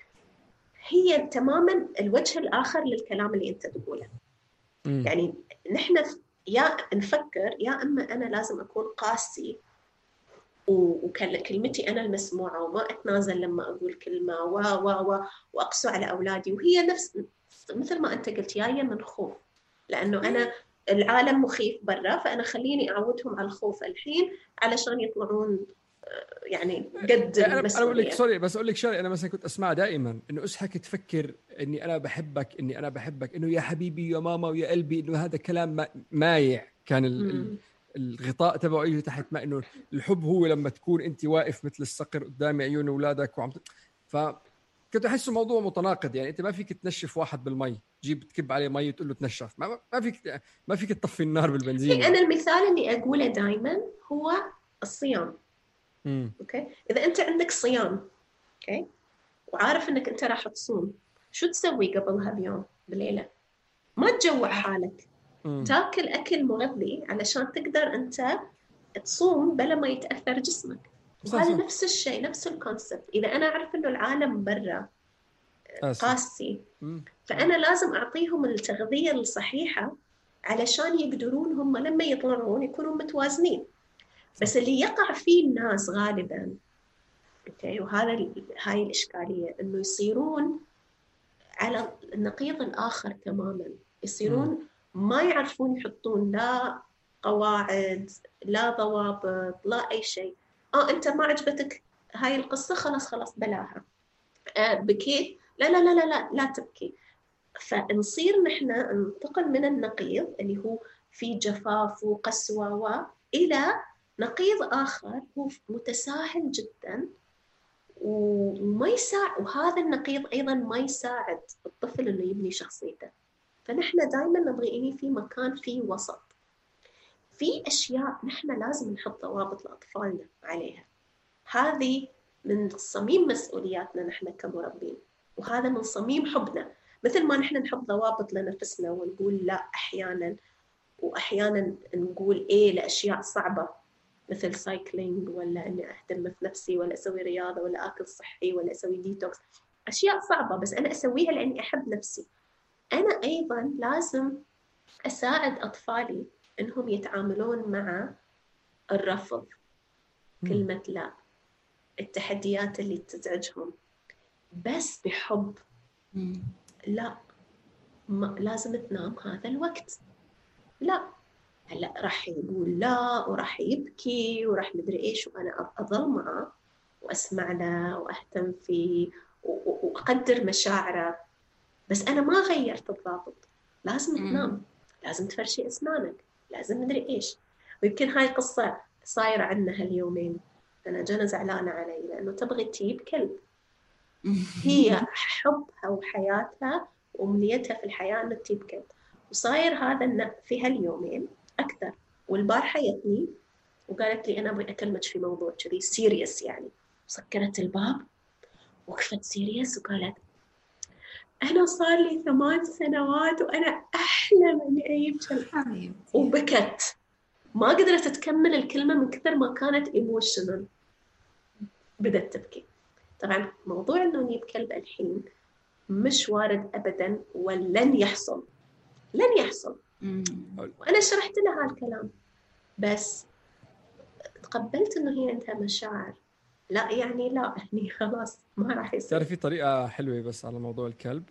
هي تماما الوجه الاخر للكلام اللي انت تقوله. مم. يعني نحن يا نفكر يا اما انا لازم اكون قاسي وكلمتي انا المسموعه وما اتنازل لما اقول كلمه و و و واقسو على اولادي، وهي نفس مثل ما انت قلت جايه من خوف، لانه انا العالم مخيف برا، فانا خليني اعودهم على الخوف الحين علشان يطلعون يعني قد المسؤوليه. انا اقول لك سوري بس اقول لك شغله، انا مثلا كنت اسمع دائما انه اصحك تفكر اني انا بحبك، اني انا بحبك، انه يا حبيبي يا ماما ويا قلبي، انه هذا كلام مايع كان ال الغطاء تبعه يجي تحت، ما انه الحب هو لما تكون انت واقف مثل الصقر قدام عيون اولادك وعم ت... فكنت احس الموضوع متناقض. يعني انت ما فيك تنشف واحد بالمي، تجيب تكب عليه مي وتقول له تنشف، ما ما فيك ما فيك تطفي النار بالبنزين. انا المثال اللي اقوله دائما هو الصيام. مم. اوكي اذا انت عندك صيام، اوكي وعارف انك انت راح تصوم، شو تسوي قبلها بيوم بليلة؟ ما تجوع حالك، مم. تاكل اكل مغذي علشان تقدر انت تصوم بلا ما يتأثر جسمك. صح وهذا صح. نفس الشيء، نفس الكونسبت. اذا انا اعرف انه العالم برا آسف. قاسي، مم. فانا لازم اعطيهم التغذية الصحيحة علشان يقدرون هم لما يطلعون يكونوا متوازنين. بس اللي يقع فيه الناس غالبا، اوكي، وهذا ال- هاي الاشكاليه، انه يصيرون على النقيض الاخر تماما، يصيرون ما يعرفون يحطون لا قواعد لا ضوابط لا اي شيء. اه انت ما عجبتك هاي القصه، خلاص خلاص بلاها. آه بكيت، لا لا لا لا لا لا تبكي. فنصير نحن ننتقل من النقيض اللي هو في جفاف وقسوه و الى نقيض آخر هو متساهل جدا وما يساعد. وهذا النقيض أيضا ما يساعد الطفل إنه يبني شخصيته. فنحن دائما نبغي إني في مكان فيه وسط. في أشياء نحن لازم نحط ضوابط لأطفالنا عليها، هذه من صميم مسؤولياتنا نحن كمربين، وهذا من صميم حبنا. مثل ما نحن نحط ضوابط لنفسنا ونقول لا أحيانا، وأحيانا نقول إيه لأشياء صعبة مثل سايكلينج، ولا أني أهتم في نفسي، ولا أسوي رياضة، ولا أكل صحي، ولا أسوي ديتوكس. أشياء صعبة بس أنا أسويها لأني أحب نفسي. أنا أيضا لازم أساعد أطفالي أنهم يتعاملون مع الرفض، كلمة لا، التحديات اللي تزعجهم، بس بحب. لا ما لازم تنام هذا الوقت، لا هلا راح يقول لا وراح يبكي وراح مدري ايش، وانا اظل معه واسمع له واهتم فيه واقدر مشاعره. بس انا ما غيرت الضابط، لازم تنام، لازم تفرشي اسنانك، لازم مدري ايش. ويمكن هاي قصه صايره عندنا هاليومين، انا جانا زعلانه علي لانه تبغي تجيب كلب. هي حبها وحياتها وامنيتها في الحياه انه تجيب كلب، وصاير هذا في هاليومين أكثر. والبارحة جتني وقالت لي أنا أبغى أكلمك في موضوع كذي سيريس يعني. سكرت الباب وقفت سيريس وقالت أنا صار لي ثمان سنوات وأنا أحلم إني أجيب كلب. وبكت، ما قدرت تكمل الكلمة من كثر ما كانت إيموشنال، بدأت تبكي. طبعا موضوع إنه نجيب كلب الحين مش وارد أبدا ولن يحصل، لن يحصل. وأنا شرحت لها هالكلام، بس تقبلت إنه هي عندها مشاعر. لا يعني لا يعني خلاص ما راح يصير. تعرف في طريقة حلوة بس على موضوع الكلب.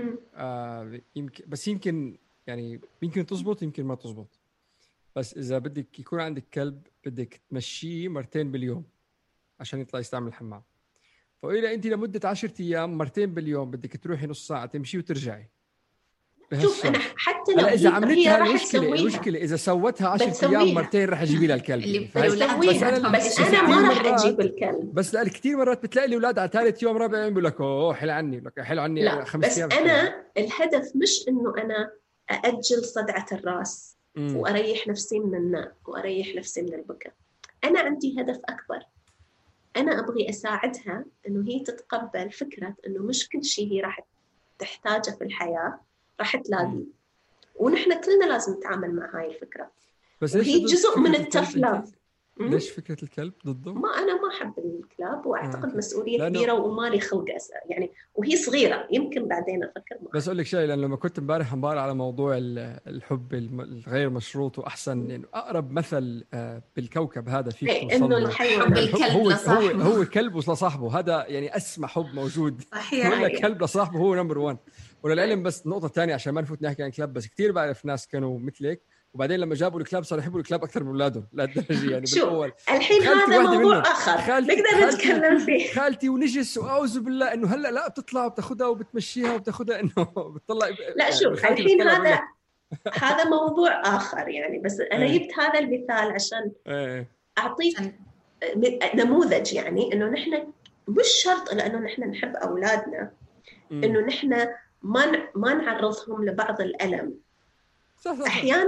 آه يمكن بس يمكن يعني يمكن تزبط يمكن ما تزبط. بس إذا بدك يكون عندك كلب بدك تمشيه مرتين باليوم عشان يطلع يستعمل الحمام. فإذا أنت لمدة عشرة أيام مرتين باليوم بدك تروحي نص ساعة تمشي وترجعي. شوف أنا حتى لو إذا عملتها راح المشكلة المشكلة إذا سوتها عشرة أيام مرتين راح أجيبي لها الكلب. بس أنا, بس أنا ما راح أجيب الكلب. بس لا كثير مرات بتلاقي الأولاد على ثالث يوم رابع يوم بيقول لك أوه حلو عني، لك حلو عني لا خمس أيام. بس أنا الهدف مش إنه أنا أأجل صدعة الرأس م. وأريح نفسي من الناء وأريح نفسي من البكاء. أنا عندي هدف أكبر، أنا أبغي أساعدها إنه هي تتقبل فكرة إنه مش كل شيء هي راح تحتاجه في الحياة راح تلاقي، ونحن كلنا لازم نتعامل مع هاي الفكرة. بس هي جزء من التفلة. ليش فكرة الكلب ضده؟ ما أنا ما أحب الكلاب وأعتقد آه. مسؤولية لأنه... كبيرة ومالي خلق يعني، وهي صغيرة يمكن بعدين أفكر معها. بس أقول لك شيء، لأن لما كنت امبارح امبارح على موضوع الحب الغير مشروط وأحسن إنه أقرب مثل بالكوكب هذا فيك إيه إنه الحيوان الكلب هو لصاحبه. هو هو الكلب وصاحبه، هذا يعني أسمى حب موجود. صحيح. ولا كلب لصاحبه هو نمبر وان. وللعلم بس نقطة تانية عشان ما نفوت نحكي عن كلاب، بس كتير بعرف ناس كانوا مثلك وبعدين لما جابوا الكلاب صاروا يحبوا الكلاب أكثر من أولادهم للدرجة يعني. بالأول الحين هذا موضوع آخر نقدر نتكلم فيه. خالتي ونجس وأعوذ بالله إنه هلا لا بتطلع وبتاخدها وبتمشيها وبتاخدها إنه بتطلع. لا شوف الحين هذا هذا موضوع آخر يعني، بس أنا جبت هذا المثال عشان أعطيك نموذج يعني إنه نحن مش شرط لأنه نحن نحب أولادنا إنه نحن ما ما نعرضهم لبعض الألم. صح صح. أحياناً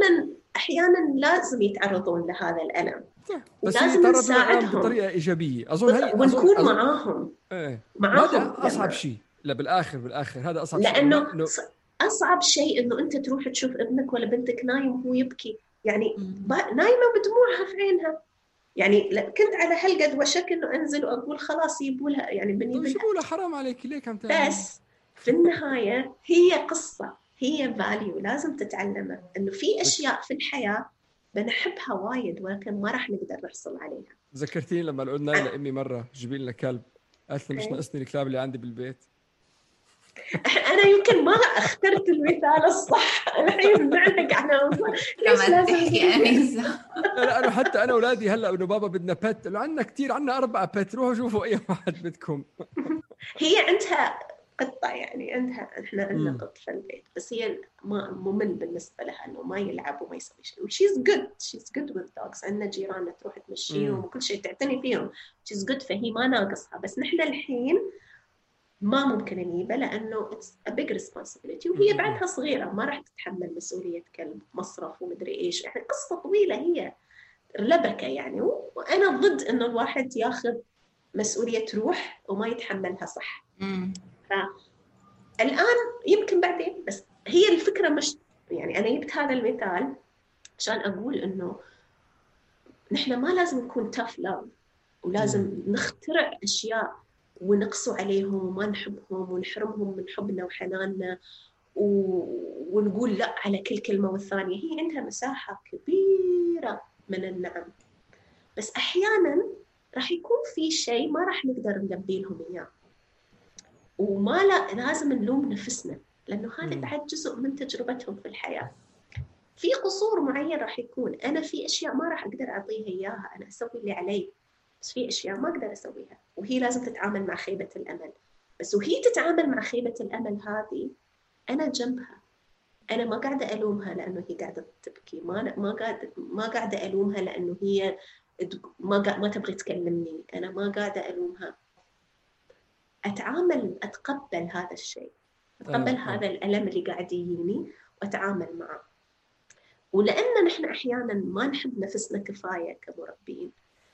أحيانا لازم يتعرضون لهذا الألم، بس ولازم يتعرضون نساعدهم بطريقة إيجابية أظن هي ونكون أظن معاهم. ايه معاهم هذا اصعب لما. شيء. لا بالاخر بالاخر هذا اصعب شيء لانه إنه... اصعب شيء انه انت تروح تشوف ابنك ولا بنتك نايم وهو يبكي، يعني مم. نايمه بدموعها في عينها، يعني كنت على هالقد وشك انه انزل واقول خلاص يبوا لها يعني بني طيب بنت، شو بقولها حرام عليك ليك عم تعمل؟ بس في النهايه هي قصه، هي فاليو لازم تتعلمها، انه في اشياء في الحياه بنحبها وايد ولكن ما راح نقدر نحصل عليها. ذكرتيني لما قلنا لامي مره جيبي لنا كلب، قالت لي مش ناقصني الكلاب اللي عندي بالبيت. أنا يمكن ما اخترت المثال الصح الحين نعلق على ليش لازم تحكي أنيسة؟ لا أنا حتى أنا أولادي هلا إنه بابا بدنا بيت، لو عندنا كتير عندنا أربعة بيت، روحوا شوفوا أي واحد بدكم. هي عندها قطة، يعني عندها إحنا عندنا قط في البيت، بس هي ما ممل بالنسبة لها إنه ما يلعب وما يسوي شيء. she's good she's good with dogs. عندنا جيراننا تروح تمشيهم وكل شيء تعتني فيهم she's good، فهي ما ناقصها. بس نحن الحين ما ممكن نجيبه لأنه it's a big responsibility، وهي بعدها صغيرة ما راح تتحمل مسؤولية كلب مصرف ومدري إيش، يعني قصة طويلة هي لبكة يعني. وأنا ضد إنه الواحد ياخذ مسؤولية روح وما يتحملها صح. فالآن يمكن بعدين، بس هي الفكرة مش يعني أنا جبت هذا المثال عشان أقول إنه نحن ما لازم نكون tough love، ولازم نخترع أشياء ونقصوا عليهم وما نحبهم ونحرمهم من حبنا وحناننا و... ونقول لا على كل كلمة والثانية. هي عندها مساحة كبيرة من النعم، بس أحياناً راح يكون في شيء ما راح نقدر نلبي لهم إياه، وما لا لازم نلوم نفسنا لأنه هذا بعد جزء من تجربتهم في الحياة. في قصور معين راح يكون، أنا في أشياء ما راح أقدر أعطيها إياها، أنا أسوي اللي علي، بس في أشياء ما أقدر أسويها، وهي لازم تتعامل مع خيبة الأمل. بس وهي تتعامل مع خيبة الأمل هذه أنا جنبها، أنا ما قاعدة ألومها لأنه هي قاعدة تبكي، ما ما قاعدة ما قاعدة ألومها لأنه هي ما ما تبغي تكلمني، أنا ما قاعدة ألومها. أتعامل أتقبل هذا الشيء، أتقبل آه. هذا الألم اللي قاعد يجيني وأتعامل معه. ولأن نحن أحياناً ما نحب نفسنا كفاية كمربين،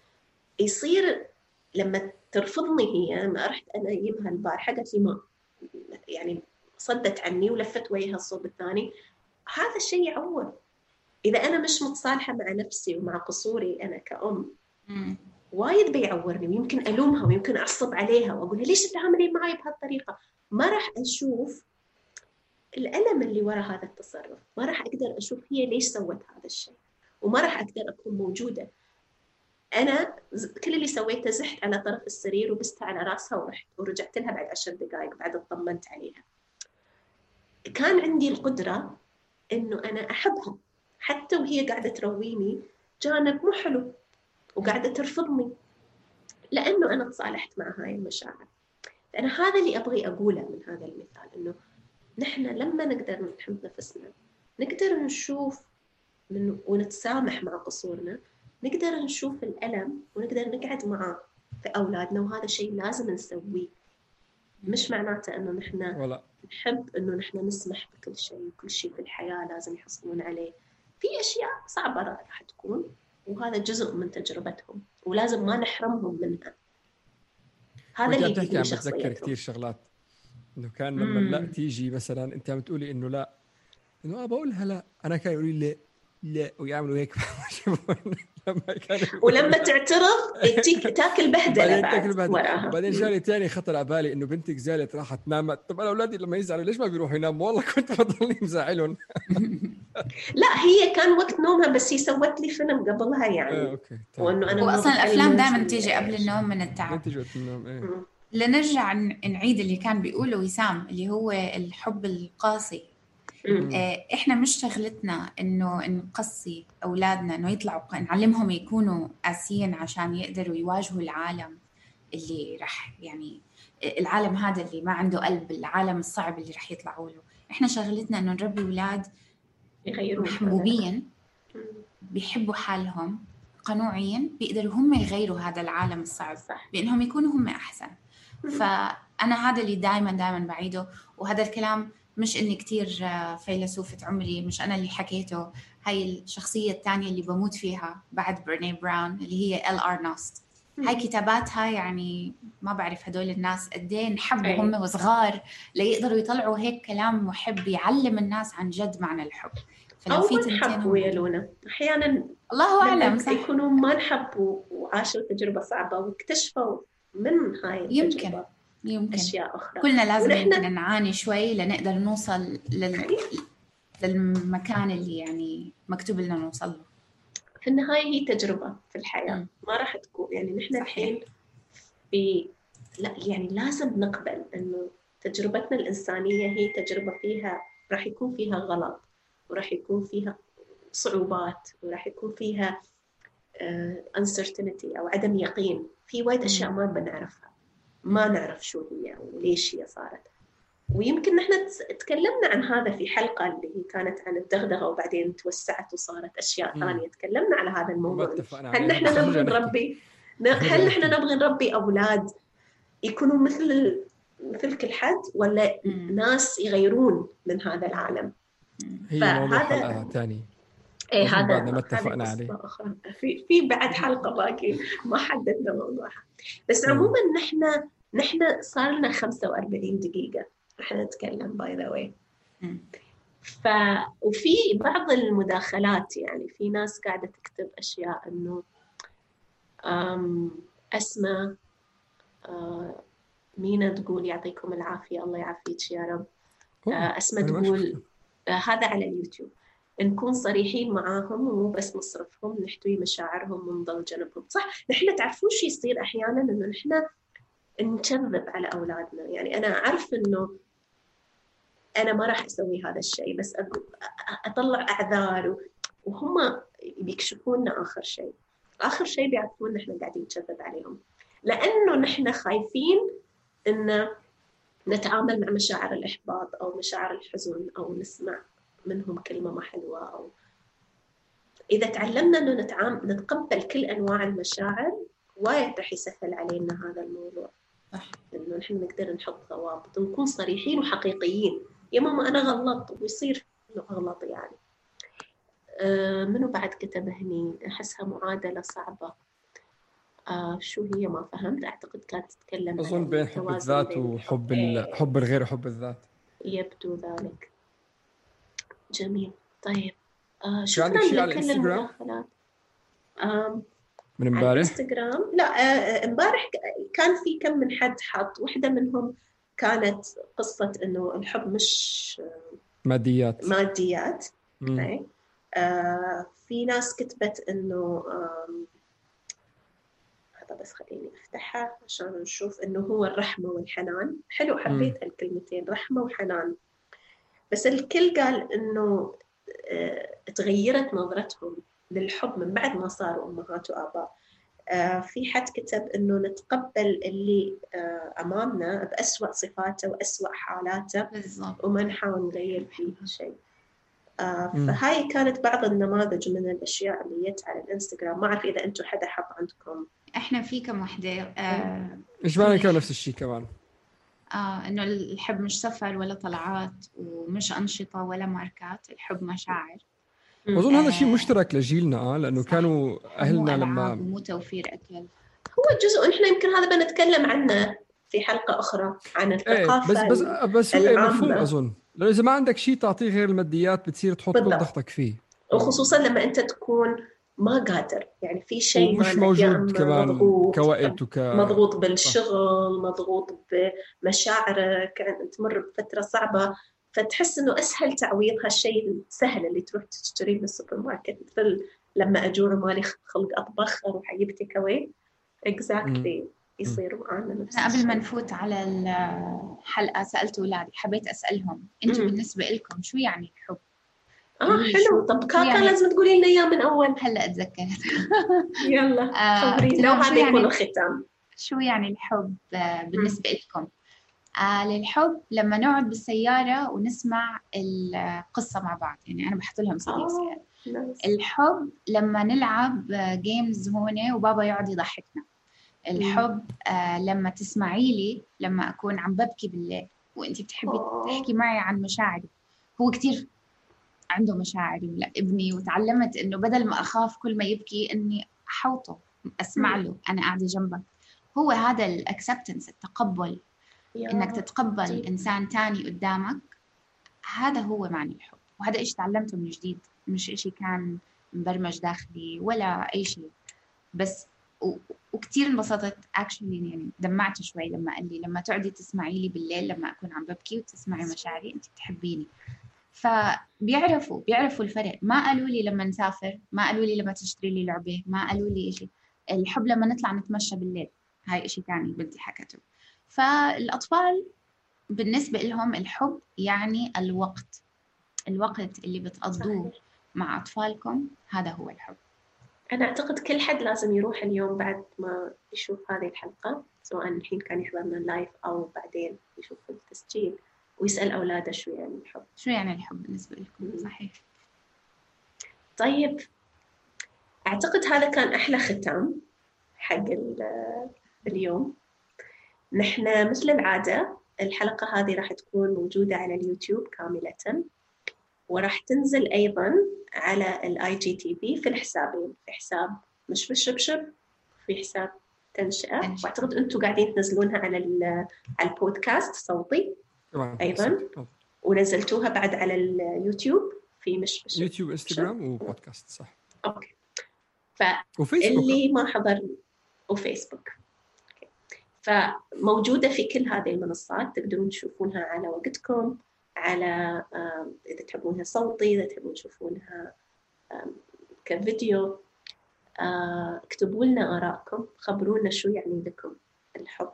يصير لما ترفضني هي، ما رحت أنا أجيبها البارحة قالت لي ما يعني صدت عني ولفت وجهها الصوب الثاني، هذا الشيء يعور. إذا أنا مش متصالحة مع نفسي ومع قصوري أنا كأم مم. وايد بيعورني، ويمكن ألومها ويمكن أعصب عليها وأقول ليش تتعاملين معي بهالطريقة. ما راح أشوف الألم اللي وراء هذا التصرف، ما راح أقدر أشوف هي ليش سوت هذا الشيء، وما راح أقدر أكون موجودة. أنا كل اللي سويته زحت على طرف السرير وبستها على رأسها ورحت، ورجعت لها بعد عشر دقائق بعد اطمنت عليها. كان عندي القدرة إنه أنا أحبها حتى وهي قاعدة ترويني جانب مو حلو وقاعدة ترفضني، لأنه أنا تصالحت مع هاي المشاعر. أنا هذا اللي أبغي أقوله من هذا المثال، إنه نحن لما نقدر نحب نفسنا نقدر نشوف من ونتسامح مع قصورنا، نقدر نشوف الألم ونقدر نقعد معه في أولادنا، وهذا شيء لازم نسويه. مش معناته إنه نحن ولا. نحب إنه نحن نسمح بكل شيء، وكل شيء في الحياة لازم يحصلون عليه. في أشياء صعبة راح تكون، وهذا جزء من تجربتهم ولازم ما نحرمهم منها. هذا اللي بتحكي عم يبني بتذكر شخصيتهم. كتير شغلات، إنه كان لما مم. لا تيجي مثلا أنت عم تقولي إنه لا، إنه أنا بقولها لا، أنا كان يقولي لا لا ويعملوا هيك. لما كان ولما تعترض تيك تاكل بهدلة بعد وراها. بعدين جالي تاني خطر على بالي إنه بنتك زالت راحت نامت. طب أنا أولادي لما يزعلوا ليش ما بيروحوا يناموا؟ والله كنت بضلني مزعلهم. لا هي كان وقت نومها، بس هي سوت لي فيلم قبلها يعني. آه، أوكي. وإنه أنا وأصلاً الأفلام دائماً تيجي قبل النوم من التعب. تيجي وقت النوم. إيه. لنرجع نعيد اللي كان بيقوله وسام، اللي هو الحب القاسي. آه، إحنا مش شغلتنا إنه نقصي أولادنا، إنه يطلعوا نعلمهم يكونوا قاسيين عشان يقدروا يواجهوا العالم اللي رح يعني العالم هذا اللي ما عنده قلب، العالم الصعب اللي رح يطلعوا له. إحنا شغلتنا إنه نربي أولاد محبوبين، بيحبوا حالهم، قنوعين، بيقدروا هم يغيروا هذا العالم الصعب بأنهم يكونوا هم أحسن. فأنا هذا اللي دائما دائما بعيده، وهذا الكلام مش إني كتير فيلسوفة عمري، مش أنا اللي حكيته. هاي الشخصية الثانية اللي بموت فيها بعد بريني براون اللي هي إل أرنست. هاي كتاباتها يعني ما بعرف هدول الناس قديه نحبوا هم وصغار ليقدروا يطلعوا هيك كلام محب يعلم الناس عن جد معنى الحب. أو ما نحبوا يا لونا أحيانا، الله أعلم، صح، يكونوا ما نحبوا وعاشوا تجربة صعبة واكتشفوا من هاي التجربة يمكن يمكن أشياء أخرى. كلنا لازم يمكن نعاني شوي لنقدر نوصل لل... للمكان اللي يعني مكتوب لنا نوصل له. في النهاية هي تجربة في الحياة م. ما راح تكون يعني نحن الحين في لا يعني لازم نقبل إنه تجربتنا الإنسانية هي تجربة فيها راح يكون فيها غلط، وراح يكون فيها صعوبات، وراح يكون فيها uh, uncertainty أو عدم يقين في وايد أشياء ما بنعرفها، ما نعرف شو هي وليش هي صارت. ويمكن نحن تكلمنا عن هذا في حلقة اللي هي كانت عن الدغدغة وبعدين توسعت وصارت أشياء ثانية، تكلمنا على هذا الموضوع. هل نحن نبغي نربي هل نحن نبغي نربي أولاد يكونوا مثل مثل كل حد، ولا ناس يغيرون من هذا العالم؟ هي موضوع حلقة ثاني. إيه هذا بعدنا ما اتفقنا عليه. في في بعد حلقة باقي ما حددنا موضوعها. بس عموما نحن نحن صار لنا خمسة وأربعين دقيقة نحن نتكلم باي ذا واي. ف وفي بعض المداخلات يعني في ناس قاعدة تكتب أشياء إنه أم أسمع أه مينا تقول يعطيكم العافية، الله يعافيك يا رب. أه أسمع تقول أه هذا على اليوتيوب، نكون صريحين معاهم ومو بس نصرفهم، نحتوي مشاعرهم ونضل جنبهم. صح، نحن تعرفون شو يصير أحياناً إنه نحن نكذب على أولادنا. يعني أنا أعرف إنه أنا ما راح أسوي هذا الشيء، بس أطلع أعذار وهم بيكشفوننا آخر شيء آخر شيء بيعرفون نحن قاعدين نكذب عليهم، لأنه نحن خايفين إن نتعامل مع مشاعر الإحباط أو مشاعر الحزن أو نسمع منهم كلمة ما حلوة. أو إذا تعلمنا إنه نتعامل نتقبل كل أنواع المشاعر وايد رح يسهل علينا هذا الموضوع. صح، إنه نحن نقدر نحط ضوابط ونكون صريحين وحقيقيين. يا ماما أنا غلطت ويصير إنه أغلط يعني. أه منو بعد كتب هني؟ أحسها معادلة صعبة. أه شو هي ما فهمت. أعتقد كانت تتكلم أظن بين حب الذات وحب ال... حب الغير وحب الذات. يبدو ذلك. جميل. طيب آه شو عندك شيء على الانستغرام؟ آه من امبارح؟ على الانستغرام لا امبارح آه كان في كم من حد حط، واحدة منهم كانت قصة إنه الحب مش ماديات ماديات. آه في ناس كتبت إنه هذا بس خليني أفتحها عشان نشوف إنه هو الرحمة والحنان. حلو، حبيت الكلمتين رحمة وحنان. بس الكل قال إنه اه تغيرت نظرتهم للحب من بعد ما صاروا أمهات وآباء. اه في حد كتب إنه نتقبل اللي اه أمامنا بأسوأ صفاته وأسوأ حالاته بالضبط، وما نحاول نغير فيه شيء. اه فهاي كانت بعض النماذج من الأشياء اللي جت على الإنستغرام. ما أعرف إذا أنتم حدا حط عندكم. إحنا في كم وحدة آه إيش معنى كان نفس الشيء كمان؟ آه إنه الحب مش سفر ولا طلعات ومش أنشطة ولا ماركات، الحب مشاعر. أظن هذا شيء مشترك لجيلنا آه لأنه صح. كانوا أهلنا لما مو توفير أكل هو جزء. إحنا يمكن هذا بنتكلم عنه في حلقة أخرى عن الثقافة. ايه بس بس بس مفهوم أظن، لأنه إذا ما عندك شيء تعطيه غير الماديات بتصير تحط كل ضغطك فيه، وخصوصا لما أنت تكون ما قادر يعني في شيء مش موجود كمان مضغوط كوقت وك... مضغوط بالشغل، مضغوط بمشاعرك، يعني تمر بفترة صعبة، فتحس إنه أسهل تعويض هالشيء السهل اللي تروح تشتريه بالسوبر ماركت. مثل لما أجور مالي خلق أطبخ أروح أجيب تيك أواي exactly يصير معنا نفس الشيء. قبل ما نفوت على الحلقة سألت أولادي، حبيت أسألهم أنتوا بالنسبة لكم شو يعني الحب؟ آه حلو. طب كان يعني... لازم تقولي لنا إياه من أول. هلأ أتذكرت. يلا خبري لو هذا يكون يعني... الختام. شو يعني الحب بالنسبة مم. لكم؟ آه للحب لما نقعد بالسيارة ونسمع القصة مع بعض، يعني أنا بحط لهم صديق سيارة. ناس. الحب لما نلعب جيمز هون وبابا يقعد يضحكنا. الحب آه لما تسمعي لي لما أكون عم ببكي بالليل وأنت بتحبي تحكي معي عن مشاعري. هو كتير عنده مشاعري لا ابني، وتعلمت إنه بدل ما أخاف كل ما يبكي إني أحوطه، أسمع له، أنا قاعدة جنبك. هو هذا الأكسبتنس، التقبل، إنك تتقبل إنسان تاني قدامك، هذا هو معنى الحب. وهذا إيش تعلمته من جديد، مش إشي كان مبرمج داخلي ولا أي شيء. بس و... وكتير انبسطت actually، يعني دمعت شوي لما قال لي لما تقعدي تسمعي لي بالليل لما أكون عم ببكي وتسمعي مشاعري أنت بتحبيني. فبيعرفوا بيعرفوا الفرق. ما قالوا لي لما نسافر، ما قالوا لي لما تشتري لي لعبة، ما قالوا لي إشي. الحب لما نطلع نتمشى بالليل، هاي إشي تاني بدي حكته. فالأطفال بالنسبة لهم الحب يعني الوقت الوقت اللي بتقضوه مع أطفالكم، هذا هو الحب. أنا أعتقد كل حد لازم يروح اليوم بعد ما يشوف هذه الحلقة، سواء الحين كان يحضرنا لايف أو بعدين يشوف التسجيل، ويسأل أولاده شو يعني الحب. شو يعني الحب بالنسبة لكم؟ صحيح. طيب، أعتقد هذا كان أحلى ختام حق اليوم. نحن مثل العادة الحلقة هذه راح تكون موجودة على اليوتيوب كاملة، وراح تنزل أيضاً على الاي جي تي في في الحسابين، في حساب مش بالشبشب، في حساب تنشئة، واعتقد أنتم قاعدين تنزلونها على على البودكاست صوتي أيضاً، ونزلتوها بعد على اليوتيوب في مش بالشبشب، يوتيوب، انستغرام وبودكاست. صح. أوكي. فاللي ما حضر وفيسبوك، فموجودة في كل هذه المنصات، تقدرون تشوفونها على وقتكم، على إذا تحبونها صوتي، إذا تحبون تشوفونها كفيديو. اكتبوا لنا آراءكم، خبرونا شو يعني لكم الحب.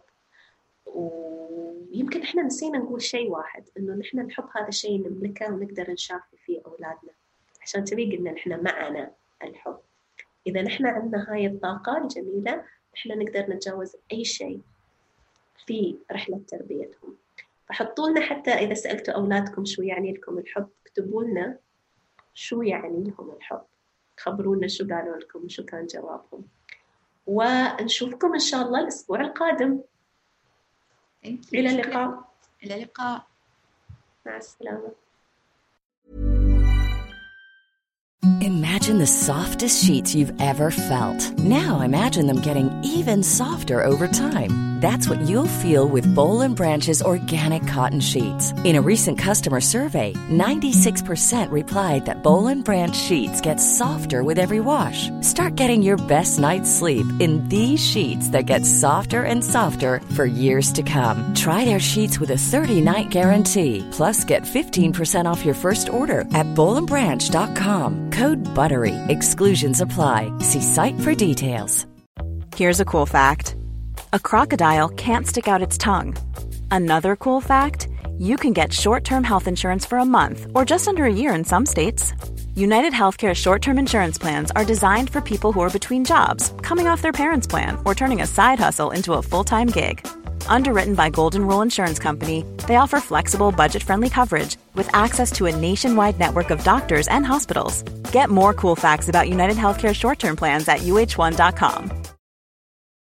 ويمكن إحنا نسينا نقول شيء واحد، إنه نحن الحب هذا شيء نملكه ونقدر نشافي فيه أولادنا، عشان تبي قلنا نحن معنا الحب. إذا نحن عندنا هاي الطاقة الجميلة، نحن نقدر نتجاوز أي شيء في رحلة تربيتهم. فحطوا لنا، حتى إذا سألتوا أولادكم شو يعني لكم الحب، اكتبوا لنا شو يعني لهم الحب، خبرونا شو قالوا لكم وشو كان جوابهم. ونشوفكم إن شاء الله الأسبوع القادم. إلى اللقاء. إلى اللقاء. مع السلامة. Imagine the softest sheets you've ever felt. Now imagine them getting even softer over time. That's what you'll feel with Boll and Branch's organic cotton sheets. In a recent customer survey, ninety-six percent replied that Boll and Branch sheets get softer with every wash. Start getting your best night's sleep in these sheets that get softer and softer for years to come. Try their sheets with a thirty-night guarantee. Plus, get fifteen percent off your first order at boll and branch dot com. Code BUTTERY. Exclusions apply. See site for details. Here's a cool fact. A crocodile can't stick out its tongue. Another cool fact, you can get short-term health insurance for a month or just under a year in some states. United Healthcare short-term insurance plans are designed for people who are between jobs, coming off their parents' plan, or turning a side hustle into a full-time gig. Underwritten by Golden Rule Insurance Company, they offer flexible, budget-friendly coverage with access to a nationwide network of doctors and hospitals. Get more cool facts about United Healthcare short-term plans at U H one dot com.